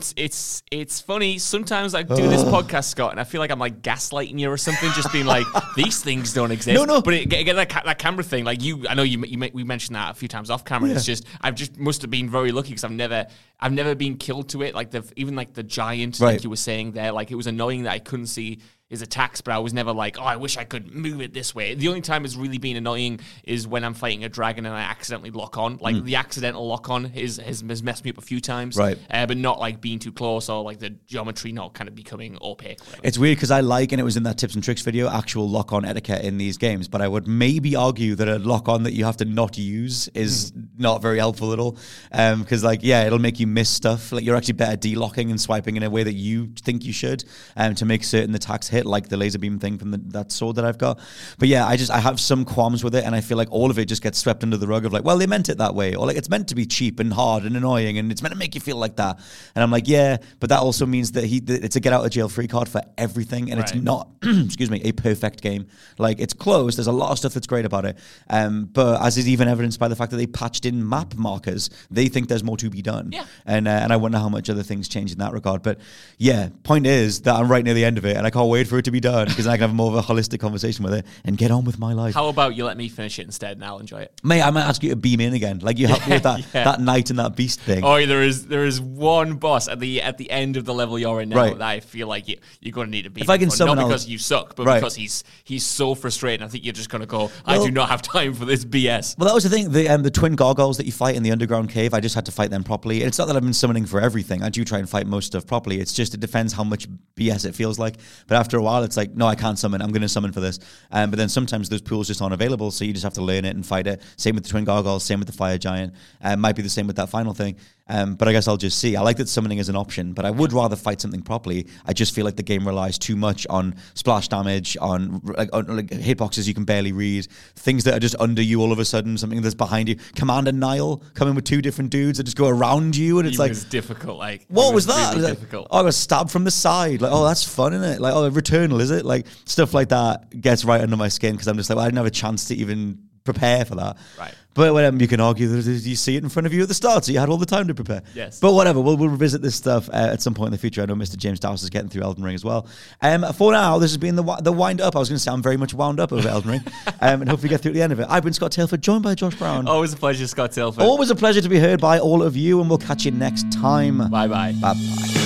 F: It's funny. Sometimes I do this podcast, Scott, and I feel like I'm like gaslighting you or something, just being like, these things don't exist.
E: No.
F: But again, that camera thing, like I know we mentioned that a few times off camera. Yeah. It's just, I've just must have been very lucky because I've never been killed to it. Like even like the giant, like you were saying there, like it was annoying that I couldn't see his attacks, but I was never like, oh, I wish I could move it this way. The only time it's really been annoying is when I'm fighting a dragon and I accidentally lock on. Like the accidental lock on has messed me up a few times,
E: right?
F: But not like being too close or like the geometry not kind of becoming opaque.
E: It's weird because I like, and it was in that tips and tricks video, actual lock on etiquette in these games. But I would maybe argue that a lock on that you have to not use is not very helpful at all. Because like, yeah, it'll make you miss stuff. Like you're actually better de-locking and swiping in a way that you think you should, to make certain attacks hit, like the laser beam thing from that sword that I've got. But yeah, I have some qualms with it, and I feel like all of it just gets swept under the rug of like, well, they meant it that way, or like it's meant to be cheap and hard and annoying, and it's meant to make you feel like that. And I'm like, yeah, but that also means that it's a get out of jail free card for everything, and it's not, excuse me, a perfect game. Like it's closed. There's a lot of stuff that's great about it, but as is even evidenced by the fact that they patched in map markers, they think there's more to be done.
F: Yeah.
E: And I wonder how much other things change in that regard. But yeah, point is that I'm right near the end of it, and I can't wait for it to be done because then I can have more of a holistic conversation with it and get on with my life.
F: How about you let me finish it instead and I'll enjoy it?
E: Mate, I might ask you to beam in again. Like you helped me with that knight and that beast thing.
F: Oh, there is one boss at the end of the level you're in now that I feel like you're going to need to beam.
E: If I can summon,
F: not because you suck, but because he's so frustrating. I think you're just going to go, I do not have time for this BS.
E: Well, that was the thing. The twin gargoyles that you fight in the underground cave, I just had to fight them properly. And it's not that I've been summoning for everything. I do try and fight most stuff properly. It's just it depends how much BS it feels like. But after a while, it's like, no, I can't summon. I'm going to summon for this. But then sometimes those pools just aren't available, so you just have to learn it and fight it. Same with the twin gargoyles, same with the fire giant. Might be the same with that final thing. But I guess I'll just see. I like that summoning is an option, but I would rather fight something properly. I just feel like the game relies too much on splash damage, on hitboxes you can barely read, things that are just under you all of a sudden, something that's behind you. Commander Nile coming with two different dudes that just go around you, and it's like,
F: it's difficult. Like,
E: what was that?
F: Really
E: like,
F: difficult.
E: I got stabbed from the side. Like, oh, that's fun, isn't it? Like, oh, Returnal, is it? Like, stuff like that gets right under my skin because I'm just like, well, I didn't have a chance to even prepare for that.
F: Right.
E: But you can argue that you see it in front of you at the start, so you had all the time to prepare.
F: Yes.
E: But whatever, we'll revisit this stuff at some point in the future. I know Mr. James Dowse is getting through Elden Ring as well. For now, this has been the wind up. I was going to say I'm very much wound up over Elden Ring, and hopefully get through to the end of it. I've been Scott Tailford, joined by Josh Brown.
F: Always a pleasure, Scott Tailford.
E: Always a pleasure to be heard by all of you, and we'll catch you next time.
F: Bye-bye.
E: Bye-bye.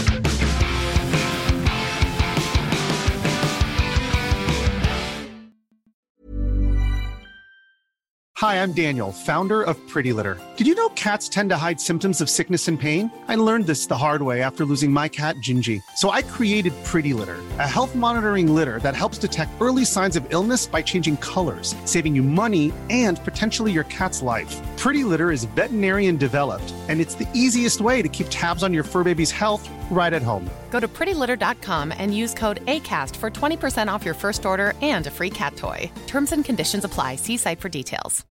G: Hi, I'm Daniel, founder of Pretty Litter. Did you know cats tend to hide symptoms of sickness and pain? I learned this the hard way after losing my cat, Gingy. So I created Pretty Litter, a health monitoring litter that helps detect early signs of illness by changing colors, saving you money and potentially your cat's life. Pretty Litter is veterinarian developed, and it's the easiest way to keep tabs on your fur baby's health right at home.
H: Go to prettylitter.com and use code ACAST for 20% off your first order and a free cat toy. Terms and conditions apply. See site for details.